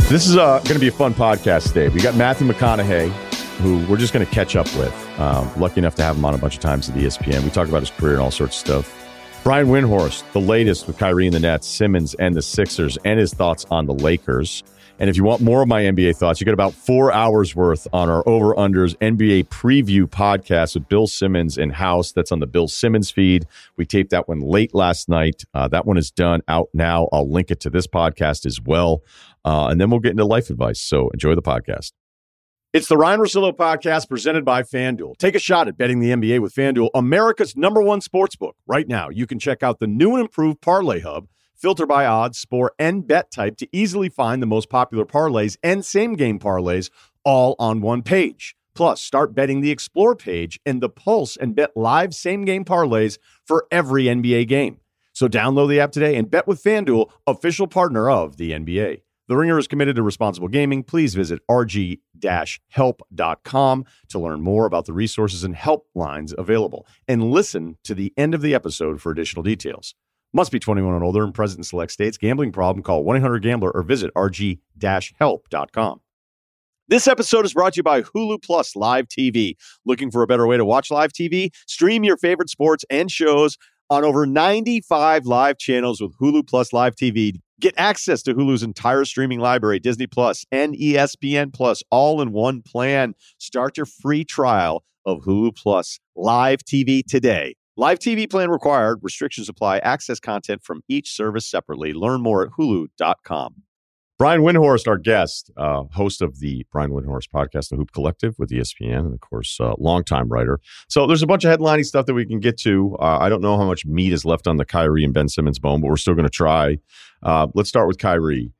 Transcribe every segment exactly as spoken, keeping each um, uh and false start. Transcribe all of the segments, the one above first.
This is uh, going to be a fun podcast today. We got Matthew McConaughey, who we're just going to catch up with. Um, lucky enough to have him on a bunch of times at E S P N. We talk about his career and all sorts of stuff. Brian Windhorst, the latest with Kyrie and the Nets, Simmons and the Sixers, and his thoughts on the Lakers. And if you want more of my N B A thoughts, you get about four hours worth on our Over-Unders N B A preview podcast with Bill Simmons in house. That's on the Bill Simmons feed. We taped that one late last night. Uh, that one is done, out now. I'll link it to this podcast as well. Uh, and then we'll get into life advice. So enjoy the podcast. It's the Ryan Russillo podcast presented by FanDuel. Take a shot at betting the N B A with FanDuel, America's number one sportsbook. Right now, you can check out the new and improved Parlay Hub. Filter by odds, score, and bet type to easily find the most popular parlays and same-game parlays all on one page. Plus, start betting the Explore page and the Pulse and bet live same-game parlays for every N B A game. So download the app today and bet with FanDuel, official partner of the N B A. The Ringer is committed to responsible gaming. Please visit r g dash help dot com to learn more about the resources and helplines available. And listen to the end of the episode for additional details. Must be twenty-one and older and present in select states. Gambling problem? Call one eight hundred gambler or visit r g dash help dot com. This episode is brought to you by Hulu Plus Live T V. Looking for a better way to watch live T V? Stream your favorite sports and shows on over ninety-five live channels with Hulu Plus Live T V. Get access to Hulu's entire streaming library, Disney Plus and E S P N Plus, all in one plan. Start your free trial of Hulu Plus Live T V today. Live T V plan required. Restrictions apply. Access content from each service separately. Learn more at hulu dot com. Brian Windhorst, our guest, uh, host of the Brian Windhorst podcast, The Hoop Collective with E S P N, and of course, uh, longtime writer. So there's a bunch of headlining stuff that we can get to. Uh, I don't know how much meat is left on the Kyrie and Ben Simmons bone, but we're still going to try. Uh, let's start with Kyrie.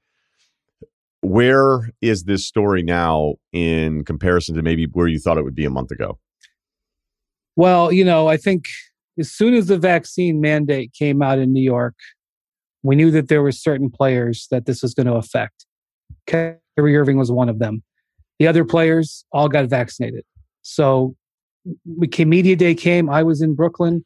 Where is this story now in comparison to maybe where you thought it would be a month ago? Well, you know, I think as soon as the vaccine mandate came out in New York, we knew that there were certain players that this was going to affect. Kyrie Irving was one of them. The other players all got vaccinated. So when media day came, I was in Brooklyn.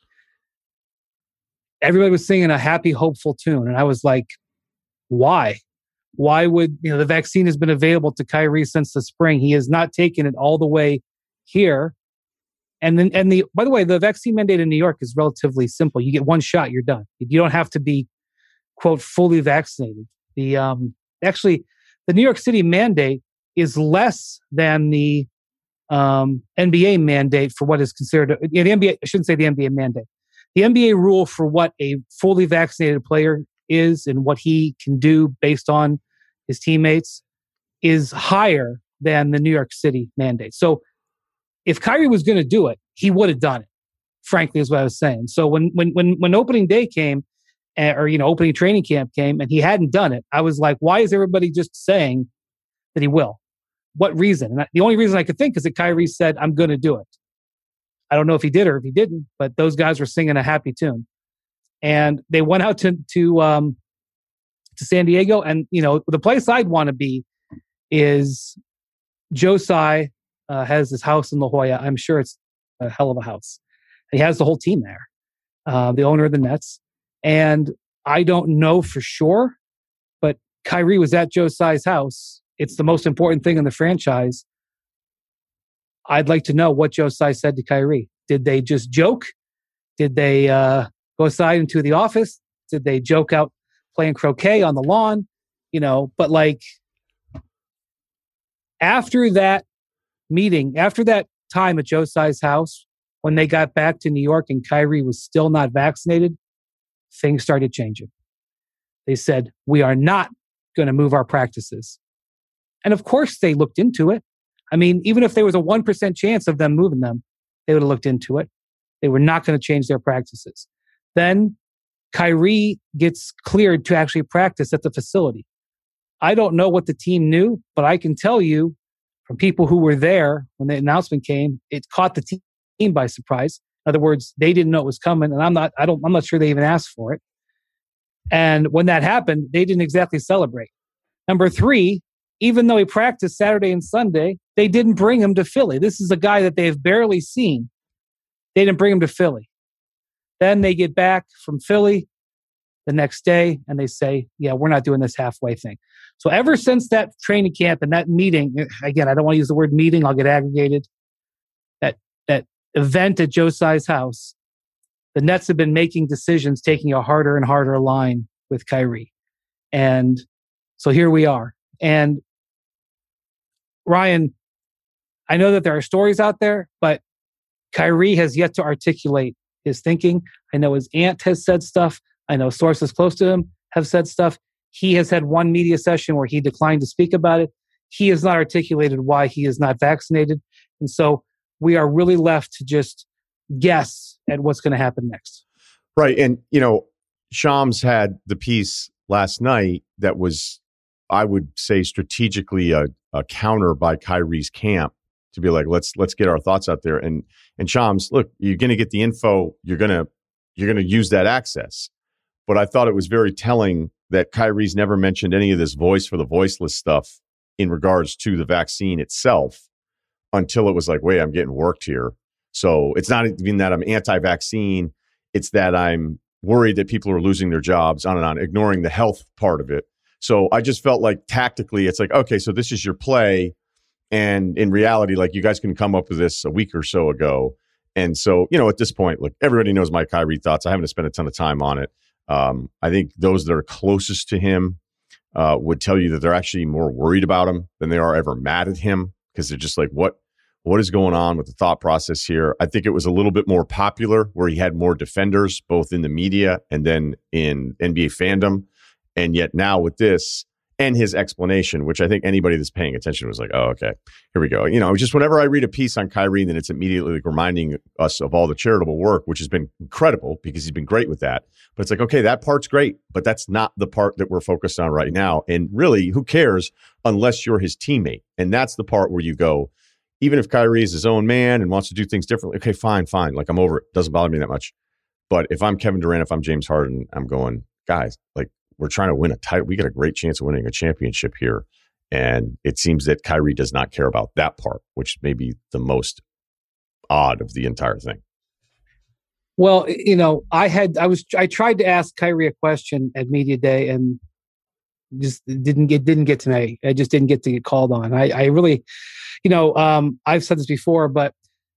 Everybody was singing a happy, hopeful tune. And I was like, why? Why would, you know, the vaccine has been available to Kyrie since the spring. He has not taken it all the way here. And then, and the, by the way, the vaccine mandate in New York is relatively simple. You get one shot, you're done. You don't have to be, quote, fully vaccinated. The, um, actually, the New York City mandate is less than the um, N B A mandate for what is considered, yeah, the N B A, I shouldn't say the N B A mandate. The N B A rule for what a fully vaccinated player is and what he can do based on his teammates is higher than the New York City mandate. So if Kyrie was going to do it, he would have done it, frankly, is what I was saying. So when when when when opening day came, uh, or, you know, opening training camp came and he hadn't done it, I was like, why is everybody just saying that he will? What reason? And I, the only reason I could think is that Kyrie said, I'm going to do it. I don't know if he did or if he didn't, but those guys were singing a happy tune. And they went out to to um, to San Diego. And, you know, the place I'd want to be is Joe Tsai uh, has his house in La Jolla. I'm sure it's a hell of a house. He has the whole team there, uh, the owner of the Nets. And I don't know for sure, but Kyrie was at Joe Tsai's house. It's the most important thing in the franchise. I'd like to know what Joe Tsai said to Kyrie. Did they just joke? Did they uh, go aside into the office? Did they joke out playing croquet on the lawn? You know, but like after that meeting, after that time at Joe Tsai's house, when they got back to New York and Kyrie was still not vaccinated, things started changing. They said, we are not going to move our practices. And of course they looked into it. I mean, even if there was a one percent chance of them moving them, they would have looked into it. They were not going to change their practices. Then Kyrie gets cleared to actually practice at the facility. I don't know what the team knew, but I can tell you from people who were there when the announcement came, it caught the team by surprise. In other words, they didn't know it was coming, and I'm not, I don't, I'm not sure they even asked for it. And when that happened, they didn't exactly celebrate. Number three, even though he practiced Saturday and Sunday, they didn't bring him to Philly. This is a guy that they've barely seen. They didn't bring him to Philly. Then they get back from Philly. the next day and they say, yeah, we're not doing this halfway thing. So ever since that training camp and that meeting, again, I don't want to use the word meeting, I'll get aggregated. That that event at Joe Tsai's house, the Nets have been making decisions, taking a harder and harder line with Kyrie. And so here we are. And Ryan, I know that there are stories out there, but Kyrie has yet to articulate his thinking. I know his aunt has said stuff. I know sources close to him have said stuff. He has had one media session where he declined to speak about it. He has not articulated why he is not vaccinated. And so we are really left to just guess at what's going to happen next. Right. And, you know, Shams had the piece last night that was, I would say, strategically a, a counter by Kyrie's camp to be like, let's let's get our thoughts out there. And and Shams, look, you're going to get the info. You're going to you're going to use that access. But I thought it was very telling that Kyrie's never mentioned any of this voice for the voiceless stuff in regards to the vaccine itself until it was like, wait, I'm getting worked here. So it's not even that I'm anti-vaccine. It's that I'm worried that people are losing their jobs, on and on, ignoring the health part of it. So I just felt like tactically, it's like, okay, so this is your play. And in reality, like, you guys can come up with this a week or so ago. And so, you know, at this point, look, everybody knows my Kyrie thoughts. I haven't spent a ton of time on it. Um, I think those that are closest to him uh, would tell you that they're actually more worried about him than they are ever mad at him, because they're just like, what, what is going on with the thought process here? I think it was a little bit more popular where he had more defenders, both in the media and then in N B A fandom. And yet now with this and his explanation, which I think anybody that's paying attention was like, oh, okay, here we go. You know, just whenever I read a piece on Kyrie, then it's immediately like reminding us of all the charitable work, which has been incredible because he's been great with that. But it's like, okay, that part's great, but that's not the part that we're focused on right now. And really, who cares unless you're his teammate? And that's the part where you go, even if Kyrie is his own man and wants to do things differently, okay, fine, fine. Like, I'm over it. Doesn't bother me that much. But if I'm Kevin Durant, if I'm James Harden, I'm going, guys, like, we're trying to win a title. We got a great chance of winning a championship here. And it seems that Kyrie does not care about that part, which may be the most odd of the entire thing. Well, you know, I had, I was, I tried to ask Kyrie a question at Media Day and just didn't get, didn't get to me. I just didn't get to get called on. I, I really, you know, um, I've said this before, but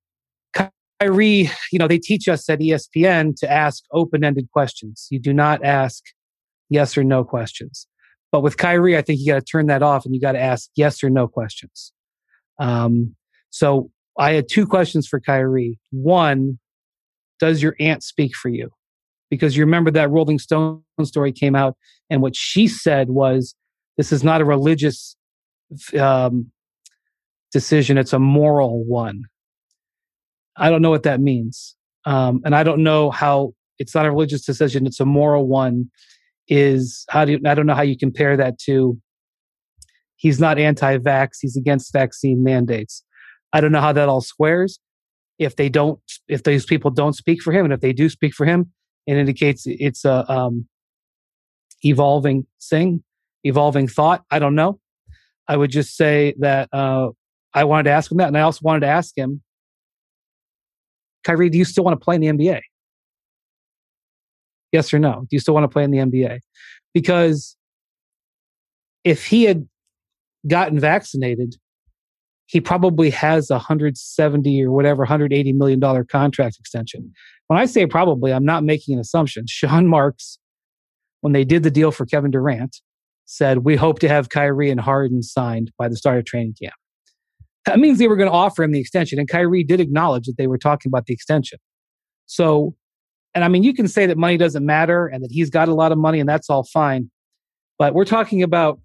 Kyrie, you know, they teach us at E S P N to ask open-ended questions. You do not ask yes or no questions. But with Kyrie, I think you got to turn that off and you got to ask yes or no questions. Um, so I had two questions for Kyrie. One, does your aunt speak for you? Because you remember that Rolling Stone story came out, and what she said was, this is not a religious um, decision, it's a moral one. I don't know what that means. Um, and I don't know how it's not a religious decision, it's a moral one. Is how do you, I don't know how you compare that to, he's not anti-vax, he's against vaccine mandates. I don't know how that all squares. If they don't, if those people don't speak for him, and if they do speak for him, it indicates it's a um, evolving thing, evolving thought. I don't know. I would just say that uh, I wanted to ask him that, and I also wanted to ask him, Kyrie, do you still want to play in the N B A? Yes or no? Do you still want to play in the N B A? Because if he had gotten vaccinated, he probably has a one hundred seventy or whatever, one hundred eighty million dollars contract extension. When I say probably, I'm not making an assumption. Sean Marks, when they did the deal for Kevin Durant, said, we hope to have Kyrie and Harden signed by the start of training camp. That means they were going to offer him the extension. And Kyrie did acknowledge that they were talking about the extension. So, and I mean, you can say that money doesn't matter and that he's got a lot of money and that's all fine. But we're talking about,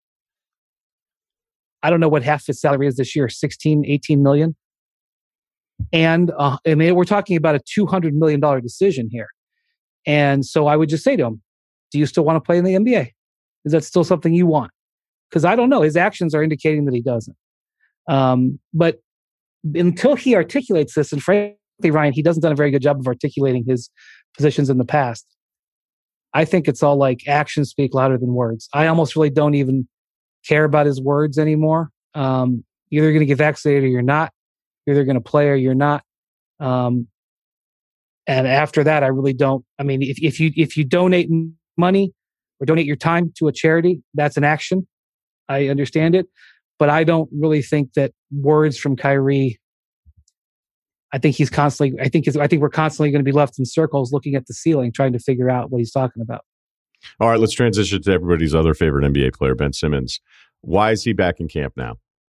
I don't know what half his salary is this year, sixteen, eighteen million. And uh, I mean, we're talking about a two hundred million dollars decision here. And so I would just say to him, do you still want to play in the N B A? Is that still something you want? Because I don't know. His actions are indicating that he doesn't. Um, but until he articulates this, and frankly, Ryan, he doesn't done a very good job of articulating his positions in the past. I think it's all like actions speak louder than words. I almost really don't even care about his words anymore. Um, you're either going to get vaccinated or you're not. You're either going to play or you're not. Um, and after that, I really don't. I mean, if, if you if you donate money or donate your time to a charity, that's an action. I understand it. But I don't really think that words from Kyrie, I think he's constantly, I think, his, I think we're constantly going to be left in circles looking at the ceiling, trying to figure out what he's talking about. All right, let's transition to everybody's other favorite N B A player, Ben Simmons. Why is he back in camp now?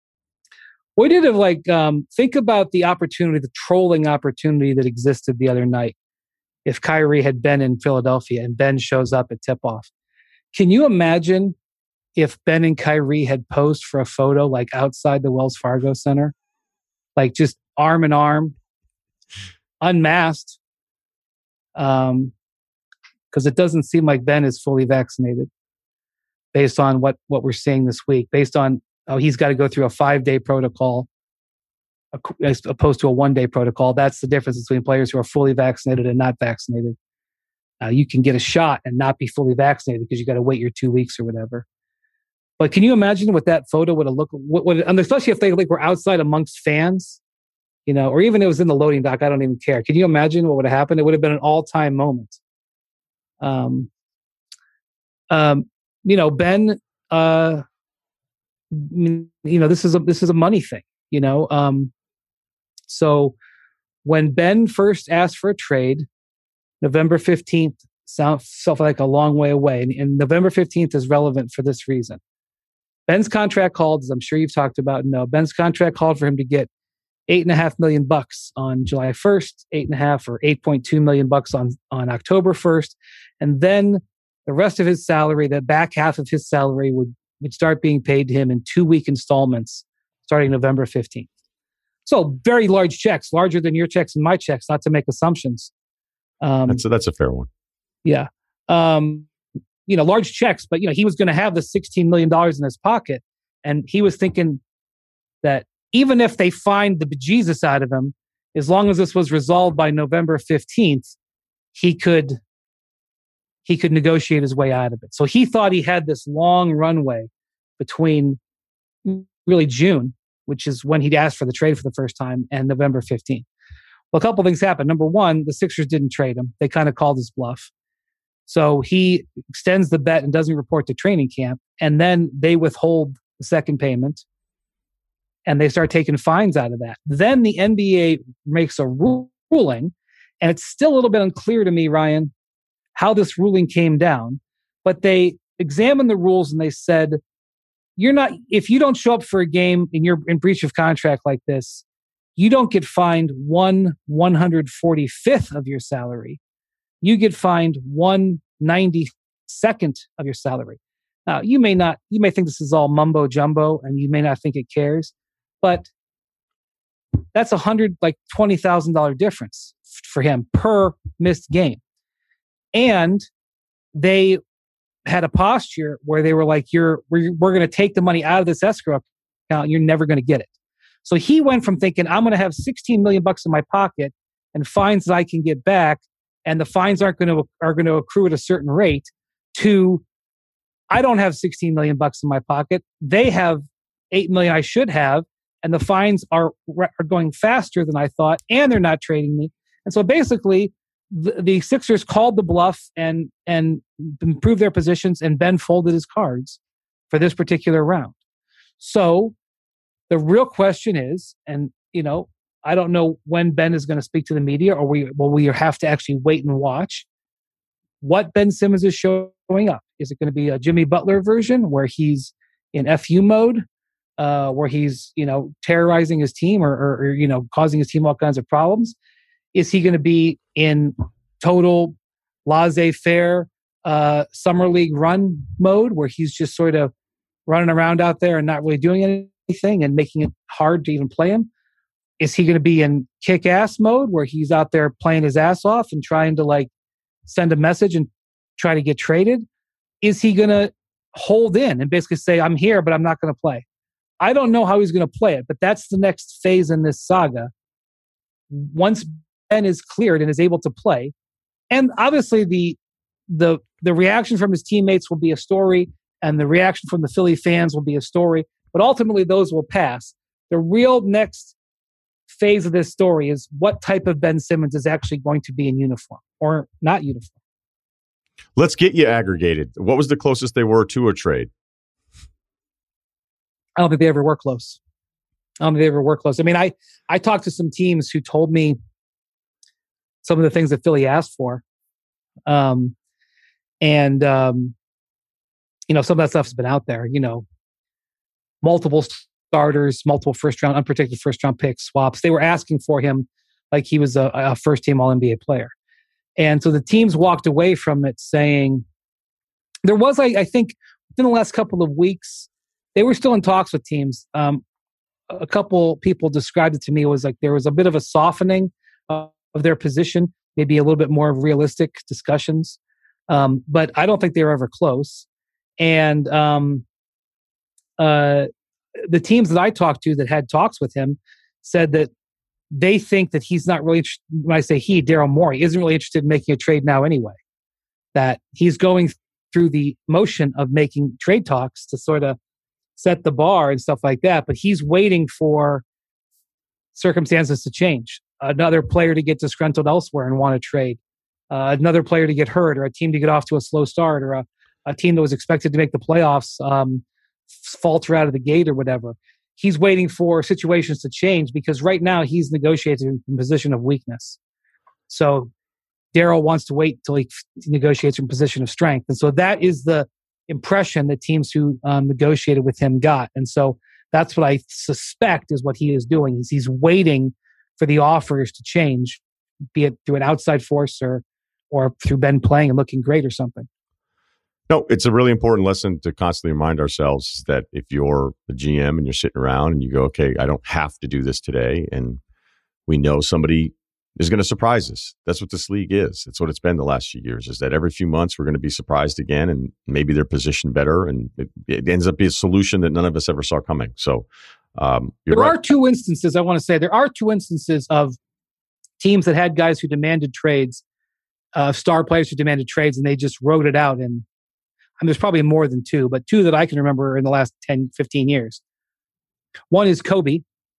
We did have like, um, think about the opportunity, the trolling opportunity that existed the other night. If Kyrie had been in Philadelphia and Ben shows up at tip-off. Can you imagine if Ben and Kyrie had posed for a photo like outside the Wells Fargo Center? Like just arm in arm, unmasked. Um, because it doesn't seem like Ben is fully vaccinated based on what, what we're seeing this week, based on oh, he's got to go through a five-day protocol as opposed to a one-day protocol. That's the difference between players who are fully vaccinated and not vaccinated. Uh, you can get a shot and not be fully vaccinated because you got to wait your two weeks or whatever. But can you imagine what that photo would have looked what would, and especially if they like were outside amongst fans, you know, or even it was in the loading dock. I don't even care. Can you imagine what would have happened? It would have been an all-time moment. Um, um, you know, Ben, uh, you know, this is a this is a money thing, you know. Um, so when Ben first asked for a trade, November fifteenth sounds felt like a long way away, and, and November fifteenth is relevant for this reason. Ben's contract called, as I'm sure you've talked about. No, Ben's contract called for him to get eight and a half million bucks on July first, eight and a half or eight point two million bucks on on October first, and then the rest of his salary, the back half of his salary, would would start being paid to him in two week installments starting November fifteenth. So very large checks, larger than your checks and my checks. Not to make assumptions. Um, that's a, that's a fair one. Yeah. Um, you know, large checks, but you know, he was going to have the sixteen million dollars in his pocket. And he was thinking that even if they find the bejesus out of him, as long as this was resolved by November fifteenth, he could, he could negotiate his way out of it. So he thought he had this long runway between really June, which is when he'd asked for the trade for the first time, and November fifteenth. Well, a couple of things happened. Number one, the Sixers didn't trade him. They kind of called his bluff. So he extends the bet and doesn't report to training camp. And then they withhold the second payment and they start taking fines out of that. Then the N B A makes a ru- ruling, and it's still a little bit unclear to me, Ryan, how this ruling came down. But they examined the rules and they said, you're not, if you don't show up for a game and you're in breach of contract like this, you don't get fined one one hundred forty-fifth of your salary. You get fined one ninety-second of your salary. Now, you may not, you may think this is all mumbo jumbo and you may not think it cares, but that's a hundred, like twenty thousand dollars difference for him per missed game. And they had a posture where they were like, you're, we're, we're going to take the money out of this escrow account. You're never going to get it. So he went from thinking, I'm going to have sixteen million bucks in my pocket and fines that I can get back, and the fines aren't going to are going to accrue at a certain rate, to I don't have sixteen million bucks in my pocket. They have eight million I should have, and the fines are are going faster than I thought, and they're not trading me. And so basically, the, the Sixers called the bluff and and improved their positions, and Ben folded his cards for this particular round. So the real question is, and you know, I don't know when Ben is going to speak to the media, or we will we have to actually wait and watch what Ben Simmons is showing up. Is it going to be a Jimmy Butler version where he's in F U mode, uh, where he's you know terrorizing his team or, or, or you know causing his team all kinds of problems? Is he going to be in total laissez-faire uh, summer league run mode where he's just sort of running around out there and not really doing anything? Thing and making it hard to even play him? Is he going to be in kick-ass mode where he's out there playing his ass off and trying to like send a message and try to get traded? Is he going to hold in and basically say, I'm here, but I'm not going to play? I don't know how he's going to play it, but that's the next phase in this saga. Once Ben is cleared and is able to play, and obviously the the the reaction from his teammates will be a story, and the reaction from the Philly fans will be a story. But ultimately, those will pass. The real next phase of this story is what type of Ben Simmons is actually going to be in uniform or not uniform. Let's get you aggregated. What was the closest they were to a trade? I don't think they ever were close. I don't think they ever were close. I mean, I, I talked to some teams who told me some of the things that Philly asked for. Um, and, um, you know, some of that stuff's been out there, you know, multiple starters, multiple first round, unprotected first round picks, swaps. They were asking for him like he was a, a first team All N B A player. And so the teams walked away from it saying, there was, I, I think, within the last couple of weeks, they were still in talks with teams. Um, a couple people described it to me. It was like there was a bit of a softening uh, of their position, maybe a little bit more realistic discussions. Um, but I don't think they were ever close. And um, uh, the teams that I talked to that had talks with him said that they think that he's not really, when I say he, Daryl Morey, isn't really interested in making a trade now anyway. That he's going through the motion of making trade talks to sort of set the bar and stuff like that. But he's waiting for circumstances to change. Another player to get disgruntled elsewhere and want to trade. Uh, another player to get hurt, or a team to get off to a slow start, or a, a team that was expected to make the playoffs um, falter out of the gate or whatever. He's waiting for situations to change because right now he's negotiating from a position of weakness. So Daryl wants to wait until he negotiates from a position of strength. And so that is the impression that teams who um, negotiated with him got. And so that's what I suspect is what he is doing. Is he's waiting for the offers to change, be it through an outside force or or through Ben playing and looking great or something. No, it's a really important lesson to constantly remind ourselves that if you're a G M and you're sitting around and you go, okay, I don't have to do this today, and we know somebody is going to surprise us. That's what this league is. It's what it's been the last few years, is that every few months we're going to be surprised again, and maybe they're positioned better, and it, it ends up being a solution that none of us ever saw coming. So um, you're there right. are two instances, I want to say, there are two instances of teams that had guys who demanded trades, uh, star players who demanded trades, and they just wrote it out. And I mean, there's probably more than two, but two that I can remember in the last ten, fifteen years. One is Kobe.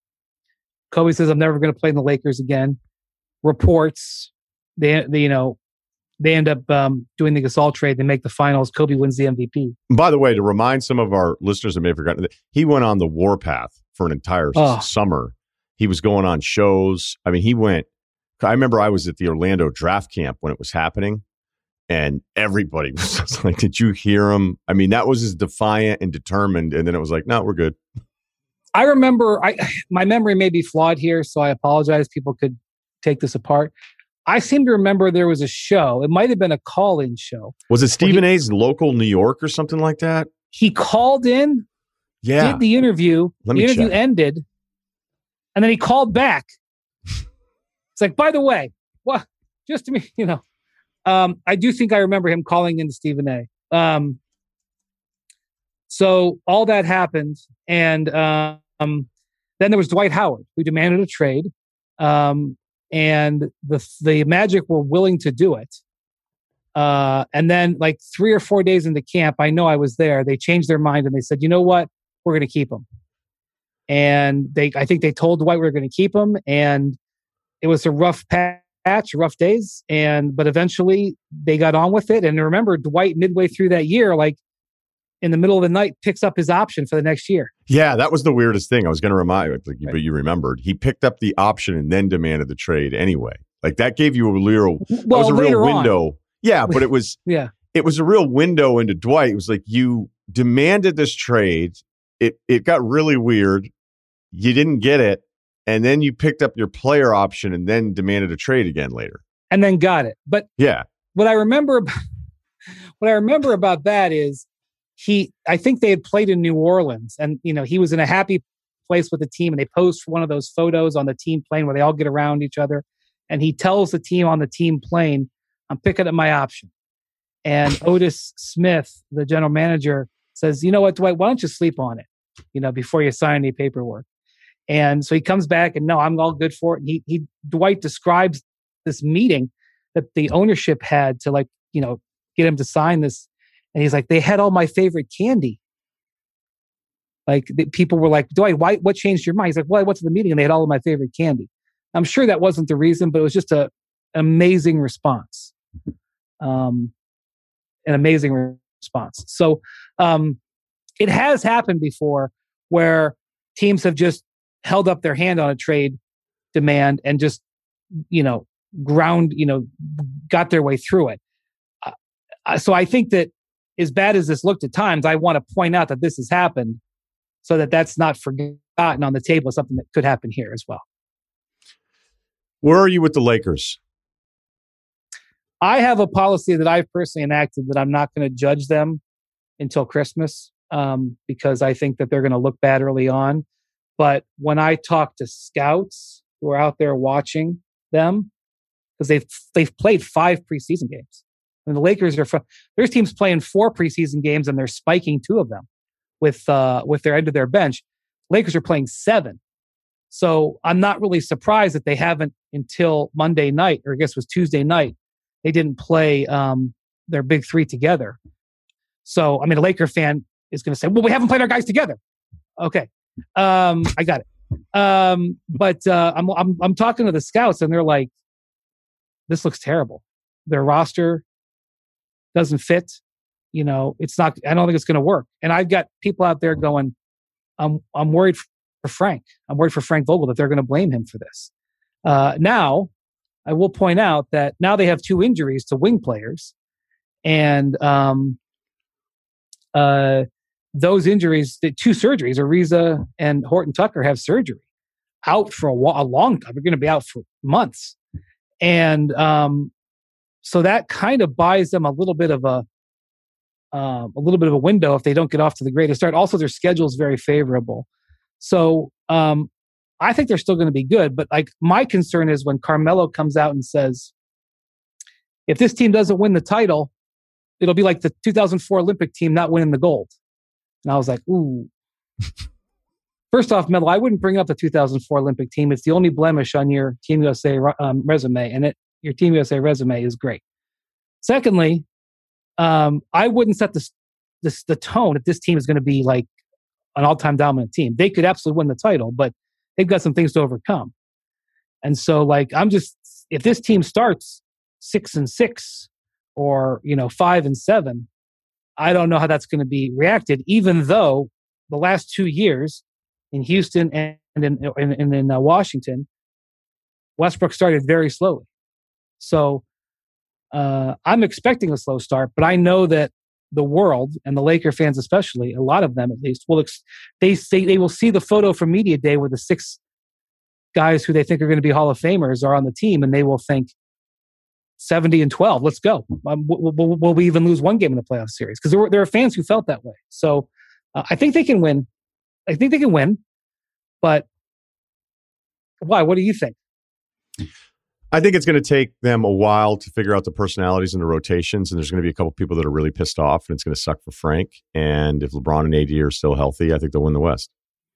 Kobe says, I'm never going to play in the Lakers again. Reports, they, they you know, they end up um, doing the Gasol trade. They make the finals. Kobe wins the M V P. By the way, to remind some of our listeners that may have forgotten, he went on the warpath for an entire oh. summer. He was going on shows. I mean, he went, I remember I was at the Orlando draft camp when it was happening, and everybody was just like, did you hear him? I mean, that was as defiant and determined. And then it was like, no, we're good. I remember, I my memory may be flawed here, so I apologize. People could take this apart. I seem to remember there was a show. It might have been a call-in show. Was it Stephen he, A's Local New York or something like that? He called in, yeah. did the interview. Let the me interview check. ended, and then he called back. It's like, by the way, well, just to me, you know, um, I do think I remember him calling in to Stephen A. Um, so all that happened, and um, then there was Dwight Howard, who demanded a trade. Um, and the the Magic were willing to do it. Uh, and then like three or four days into camp, I know I was there, they changed their mind and they said, you know what? We're going to keep him. And they, I think they told Dwight we were going to keep him. And it was a rough patch, rough days. And, but eventually they got on with it. And remember, Dwight midway through that year, like in the middle of the night, picks up his option for the next year. Yeah, that was the weirdest thing. I was going to remind you, like, right. but you remembered. He picked up the option and then demanded the trade anyway. Like that gave you a real, well, that was a real window. On. Yeah, but it was, yeah, it was a real window into Dwight. It was like you demanded this trade. It it got really weird. You didn't get it, and then you picked up your player option and then demanded a trade again later, and then got it. But yeah, what I remember, what I remember about that is. He, I think they had played in New Orleans, and you know he was in a happy place with the team, and they posed for one of those photos on the team plane where they all get around each other, and he tells the team on the team plane, "I'm picking up my option." And Otis Smith, the general manager, says, "You know what, Dwight? Why don't you sleep on it? You know, before you sign any paperwork." And so he comes back, and no, I'm all good for it. And he, he, Dwight describes this meeting that the ownership had to like, you know, get him to sign this. And he's like, they had all my favorite candy. Like the, people were like, Dwight, why, what changed your mind? He's like, well, I went to the meeting and they had all of my favorite candy. I'm sure that wasn't the reason, but it was just a, an amazing response. Um, an amazing response. So um, it has happened before where teams have just held up their hand on a trade demand and just, you know, ground, you know, got their way through it. Uh, so I think that as bad as this looked at times, I want to point out that this has happened so that that's not forgotten on the table, something that could happen here as well. Where are you with the Lakers? I have a policy that I've personally enacted that I'm not going to judge them until Christmas um, because I think that they're going to look bad early on. But when I talk to scouts who are out there watching them, because they've they've played five preseason games, and the Lakers are there's teams playing four preseason games and they're spiking two of them with uh, with their end of their bench. Lakers are playing seven, so I'm not really surprised that they haven't until Monday night, or I guess it was Tuesday night. They didn't play um, their big three together. So I mean, a Laker fan is going to say, "Well, we haven't played our guys together." Okay, um, I got it. Um, but uh, I'm I'm I'm talking to the scouts, and they're like, "This looks terrible. Their roster doesn't fit. You know, it's not. I don't think it's going to work." And I've got people out there going, "I'm I'm worried for Frank. I'm worried for Frank Vogel that they're going to blame him for this." Uh, now, I will point out that now they have two injuries to wing players, and um, uh, those injuries, the two surgeries, Ariza and Horton Tucker have surgery, out for a, a long time. They're going to be out for months. And um, so that kind of buys them a little bit of a uh, a little bit of a window if they don't get off to the greatest start. Also, their schedule is very favorable. So um, I think they're still going to be good. But like my concern is when Carmelo comes out and says, if this team doesn't win the title, it'll be like the two thousand four Olympic team not winning the gold. And I was like, ooh. First off, Melo, I wouldn't bring up the two thousand four Olympic team. It's the only blemish on your Team U S A um, resume, and it your Team U S A resume is great. Secondly, um, I wouldn't set this, this the tone that this team is going to be like an all-time dominant team. They could absolutely win the title, but they've got some things to overcome. And so, like, I'm just if this team starts six and six, or you know five and seven, I don't know how that's going to be reacted. Even though the last two years in Houston and in, in, in, in uh, Washington, Westbrook started very slowly. So uh, I'm expecting a slow start, but I know that the world and the Laker fans, especially, a lot of them at least, will ex- they say they will see the photo from Media Day where the six guys who they think are going to be Hall of Famers are on the team, and they will think seventy and twelve. Let's go. Um, will, will, will we even lose one game in the playoff series? Because there were there are fans who felt that way. So uh, I think they can win. I think they can win, but why? What do you think? I think it's going to take them a while to figure out the personalities and the rotations, and there's going to be a couple people that are really pissed off, and it's going to suck for Frank. And if LeBron and A D are still healthy, I think they'll win the West.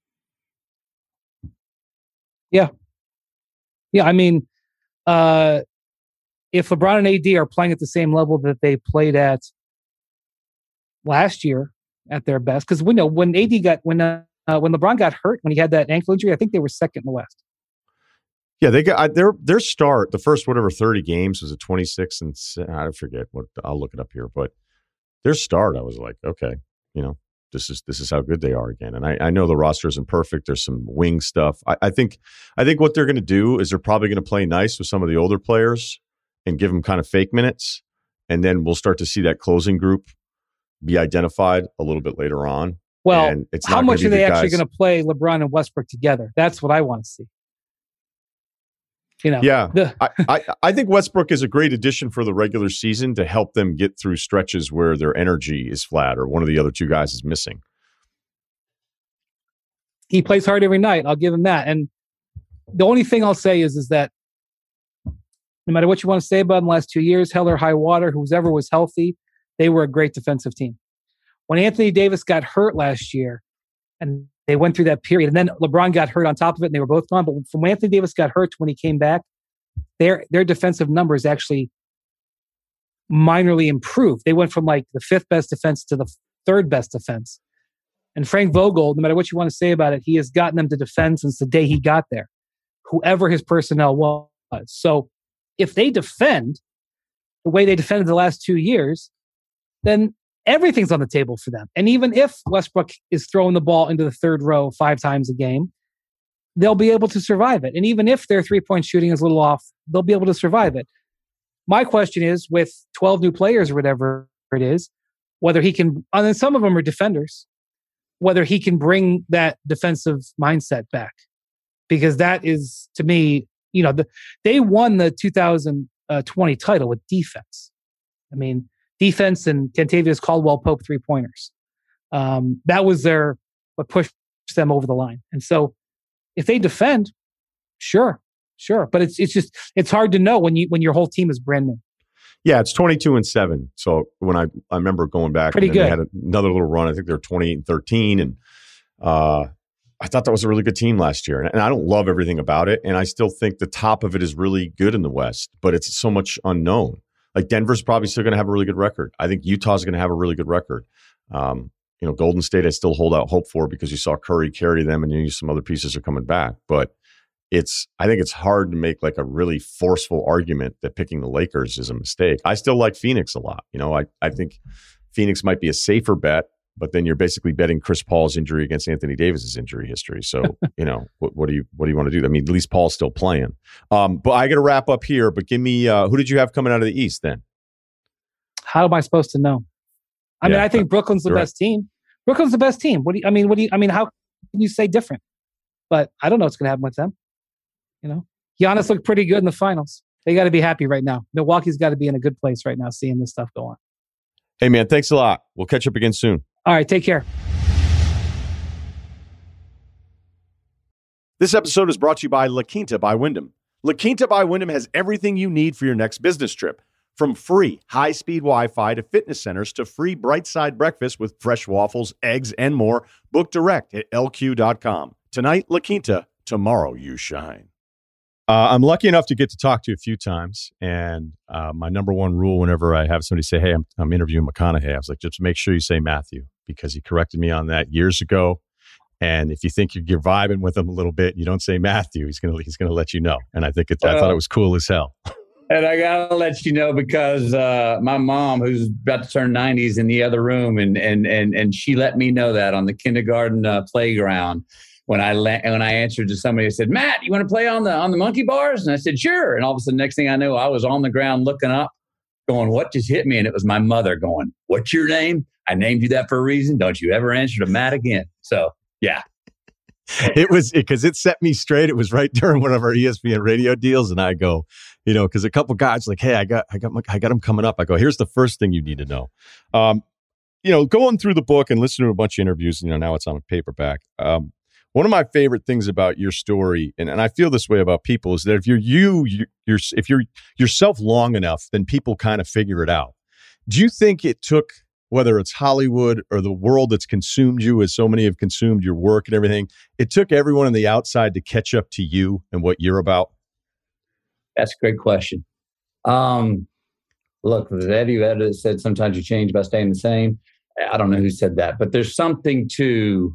Yeah. Yeah, I mean, uh, if LeBron and A D are playing at the same level that they played at last year at their best, because we know when A D got, when uh, when LeBron got hurt, when he had that ankle injury, I think they were second in the West. Yeah, they got I, their their start. The first whatever thirty games was a twenty-six and I forget what. I'll look it up here, but their start, I was like, okay, you know, this is this is how good they are again. And I, I know the roster isn't perfect. There's some wing stuff. I, I think I think what they're going to do is they're probably going to play nice with some of the older players and give them kind of fake minutes, and then we'll start to see that closing group be identified a little bit later on. Well, and it's how not much be are they the actually guys- going to play LeBron and Westbrook together? That's what I want to see. You know, Yeah, the, I, I I think Westbrook is a great addition for the regular season to help them get through stretches where their energy is flat or one of the other two guys is missing. he plays hard every night. I'll give him that. And the only thing I'll say is, is that no matter what you want to say about them the last two years, hell or high water, whoever was healthy, they were a great defensive team. When Anthony Davis got hurt last year, and they went through that period, and then LeBron got hurt on top of it, and they were both gone. But from when Anthony Davis got hurt to when he came back, their their defensive numbers actually minorly improved. They went from like the fifth best defense to the third best defense. And Frank Vogel, no matter what you want to say about it, he has gotten them to defend since the day he got there, whoever his personnel was. So if they defend the way they defended the last two years, then everything's on the table for them. And even if Westbrook is throwing the ball into the third row five times a game, they'll be able to survive it. And even if their three-point shooting is a little off, they'll be able to survive it. My question is, with twelve new players or whatever it is, whether he can, and then some of them are defenders, whether he can bring that defensive mindset back. Because that is, to me, you know, the, they won the two thousand twenty title with defense. I mean, defense and Kentavious Caldwell-Pope three-pointers. Um, that was their, what pushed them over the line. And so if they defend, sure, sure. But it's it's just, it's hard to know when you when your whole team is brand new. Yeah, it's twenty-two and seven. So when I, I remember going back, pretty and good. They had another little run. I think they were twenty-eight and thirteen. And uh, I thought that was a really good team last year. And, and I don't love everything about it. And I still think the top of it is really good in the West, but it's so much unknown. Like Denver's probably still going to have a really good record. I think Utah's going to have a really good record. Um, you know, Golden State, I still hold out hope for because you saw Curry carry them and you know, some other pieces are coming back. But it's, I think it's hard to make like a really forceful argument that picking the Lakers is a mistake. I still like Phoenix a lot. You know, I, I think Phoenix might be a safer bet, but then you're basically betting Chris Paul's injury against Anthony Davis's injury history. So, you know, what, what do you, what do you want to do? I mean, at least Paul's still playing. Um, but I got to wrap up here, but give me, uh, who did you have coming out of the East then? How am I supposed to know? I yeah, mean, I think Brooklyn's the best right. team. Brooklyn's the best team. What do you, I mean, what do you, I mean, how can you say different? But I don't know what's going to happen with them. You know, Giannis looked pretty good in the finals. They got to be happy right now. Milwaukee's got to be in a good place right now, seeing this stuff go on. Hey, man, thanks a lot. We'll catch up again soon. All right, take care. This episode is brought to you by La Quinta by Wyndham. La Quinta by Wyndham has everything you need for your next business trip. From free high-speed Wi-Fi to fitness centers to free Brightside breakfast with fresh waffles, eggs, and more. Book direct at L Q dot com. Tonight, La Quinta. Tomorrow, you shine. Uh, I'm lucky enough to get to talk to you a few times. And uh, my number one rule whenever I have somebody say, hey, I'm, I'm interviewing McConaughey, I was like, just make sure you say Matthew, because he corrected me on that years ago. And if you think you're, you're vibing with him a little bit, you don't say Matthew, he's going to he's gonna let you know. And I think it, well, I thought it was cool as hell. And I got to let you know because uh, my mom, who's about to turn ninety, is in the other room. And and and and she let me know that on the kindergarten uh, playground. When I la- when I answered to somebody who said, Matt, you want to play on the on the monkey bars? And I said, sure. And all of a sudden, next thing I know, I was on the ground looking up, going, what just hit me? And it was my mother going, what's your name? I named you that for a reason. Don't you ever answer to Matt again. So, yeah. It was because it, it set me straight. It was right during one of our E S P N radio deals. And I go, you know, because a couple guys like, hey, I got I got my, I got them coming up. I go, here's the first thing you need to know. Um, you know, going through the book and listening to a bunch of interviews, you know, now it's on a paperback. Um, One of my favorite things about your story, and, and I feel this way about people, is that if you're you, you you're if you're yourself long enough, then people kind of figure it out. Do you think it took, whether it's Hollywood or the world that's consumed you, as so many have consumed your work and everything, it took everyone on the outside to catch up to you and what you're about? That's a great question. Um, look, Eddie Vedder said sometimes you change by staying the same. I don't know who said that, but there's something to.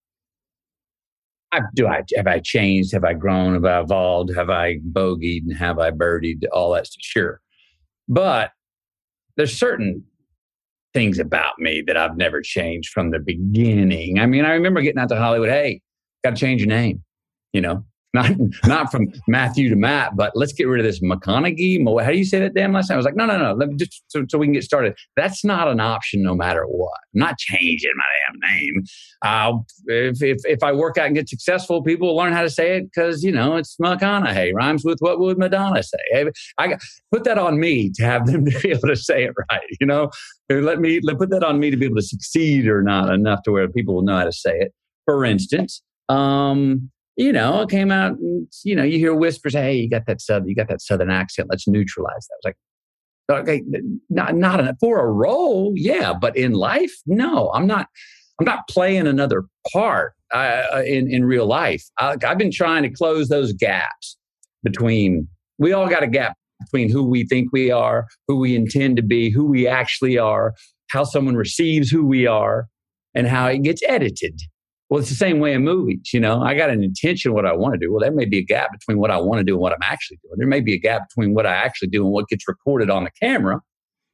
I, do I have I changed? Have I grown? Have I evolved? Have I bogeyed and have I birdied? All that stuff, sure. But there's certain things about me that I've never changed from the beginning. I mean, I remember getting out to Hollywood. Hey, got to change your name. You know, not not from Matthew to Matt, but let's get rid of this McConaughey. Mo- How do you say that damn last time? I was like, no, no, no. Let me just so, so we can get started. That's not an option, no matter what. I'm not changing my damn name. Uh, if, if if I work out and get successful, people will learn how to say it because you know it's McConaughey rhymes with what would Madonna say. I, I put that on me to have them to be able to say it right. You know, let me let put that on me to be able to succeed or not enough to where people will know how to say it. For instance. Um, You know, it came out, and, you know, you hear whispers, hey, you got that southern, you got that southern accent. Let's neutralize that. I was like, okay, not, not a, for a role. Yeah. But in life, no, I'm not, I'm not playing another part uh, in, in real life. I, I've been trying to close those gaps between, we all got a gap between who we think we are, who we intend to be, who we actually are, how someone receives who we are, and how it gets edited. Well, it's the same way in movies. You know, I got an intention of what I want to do. Well, there may be a gap between what I want to do and what I'm actually doing. There may be a gap between what I actually do and what gets recorded on the camera.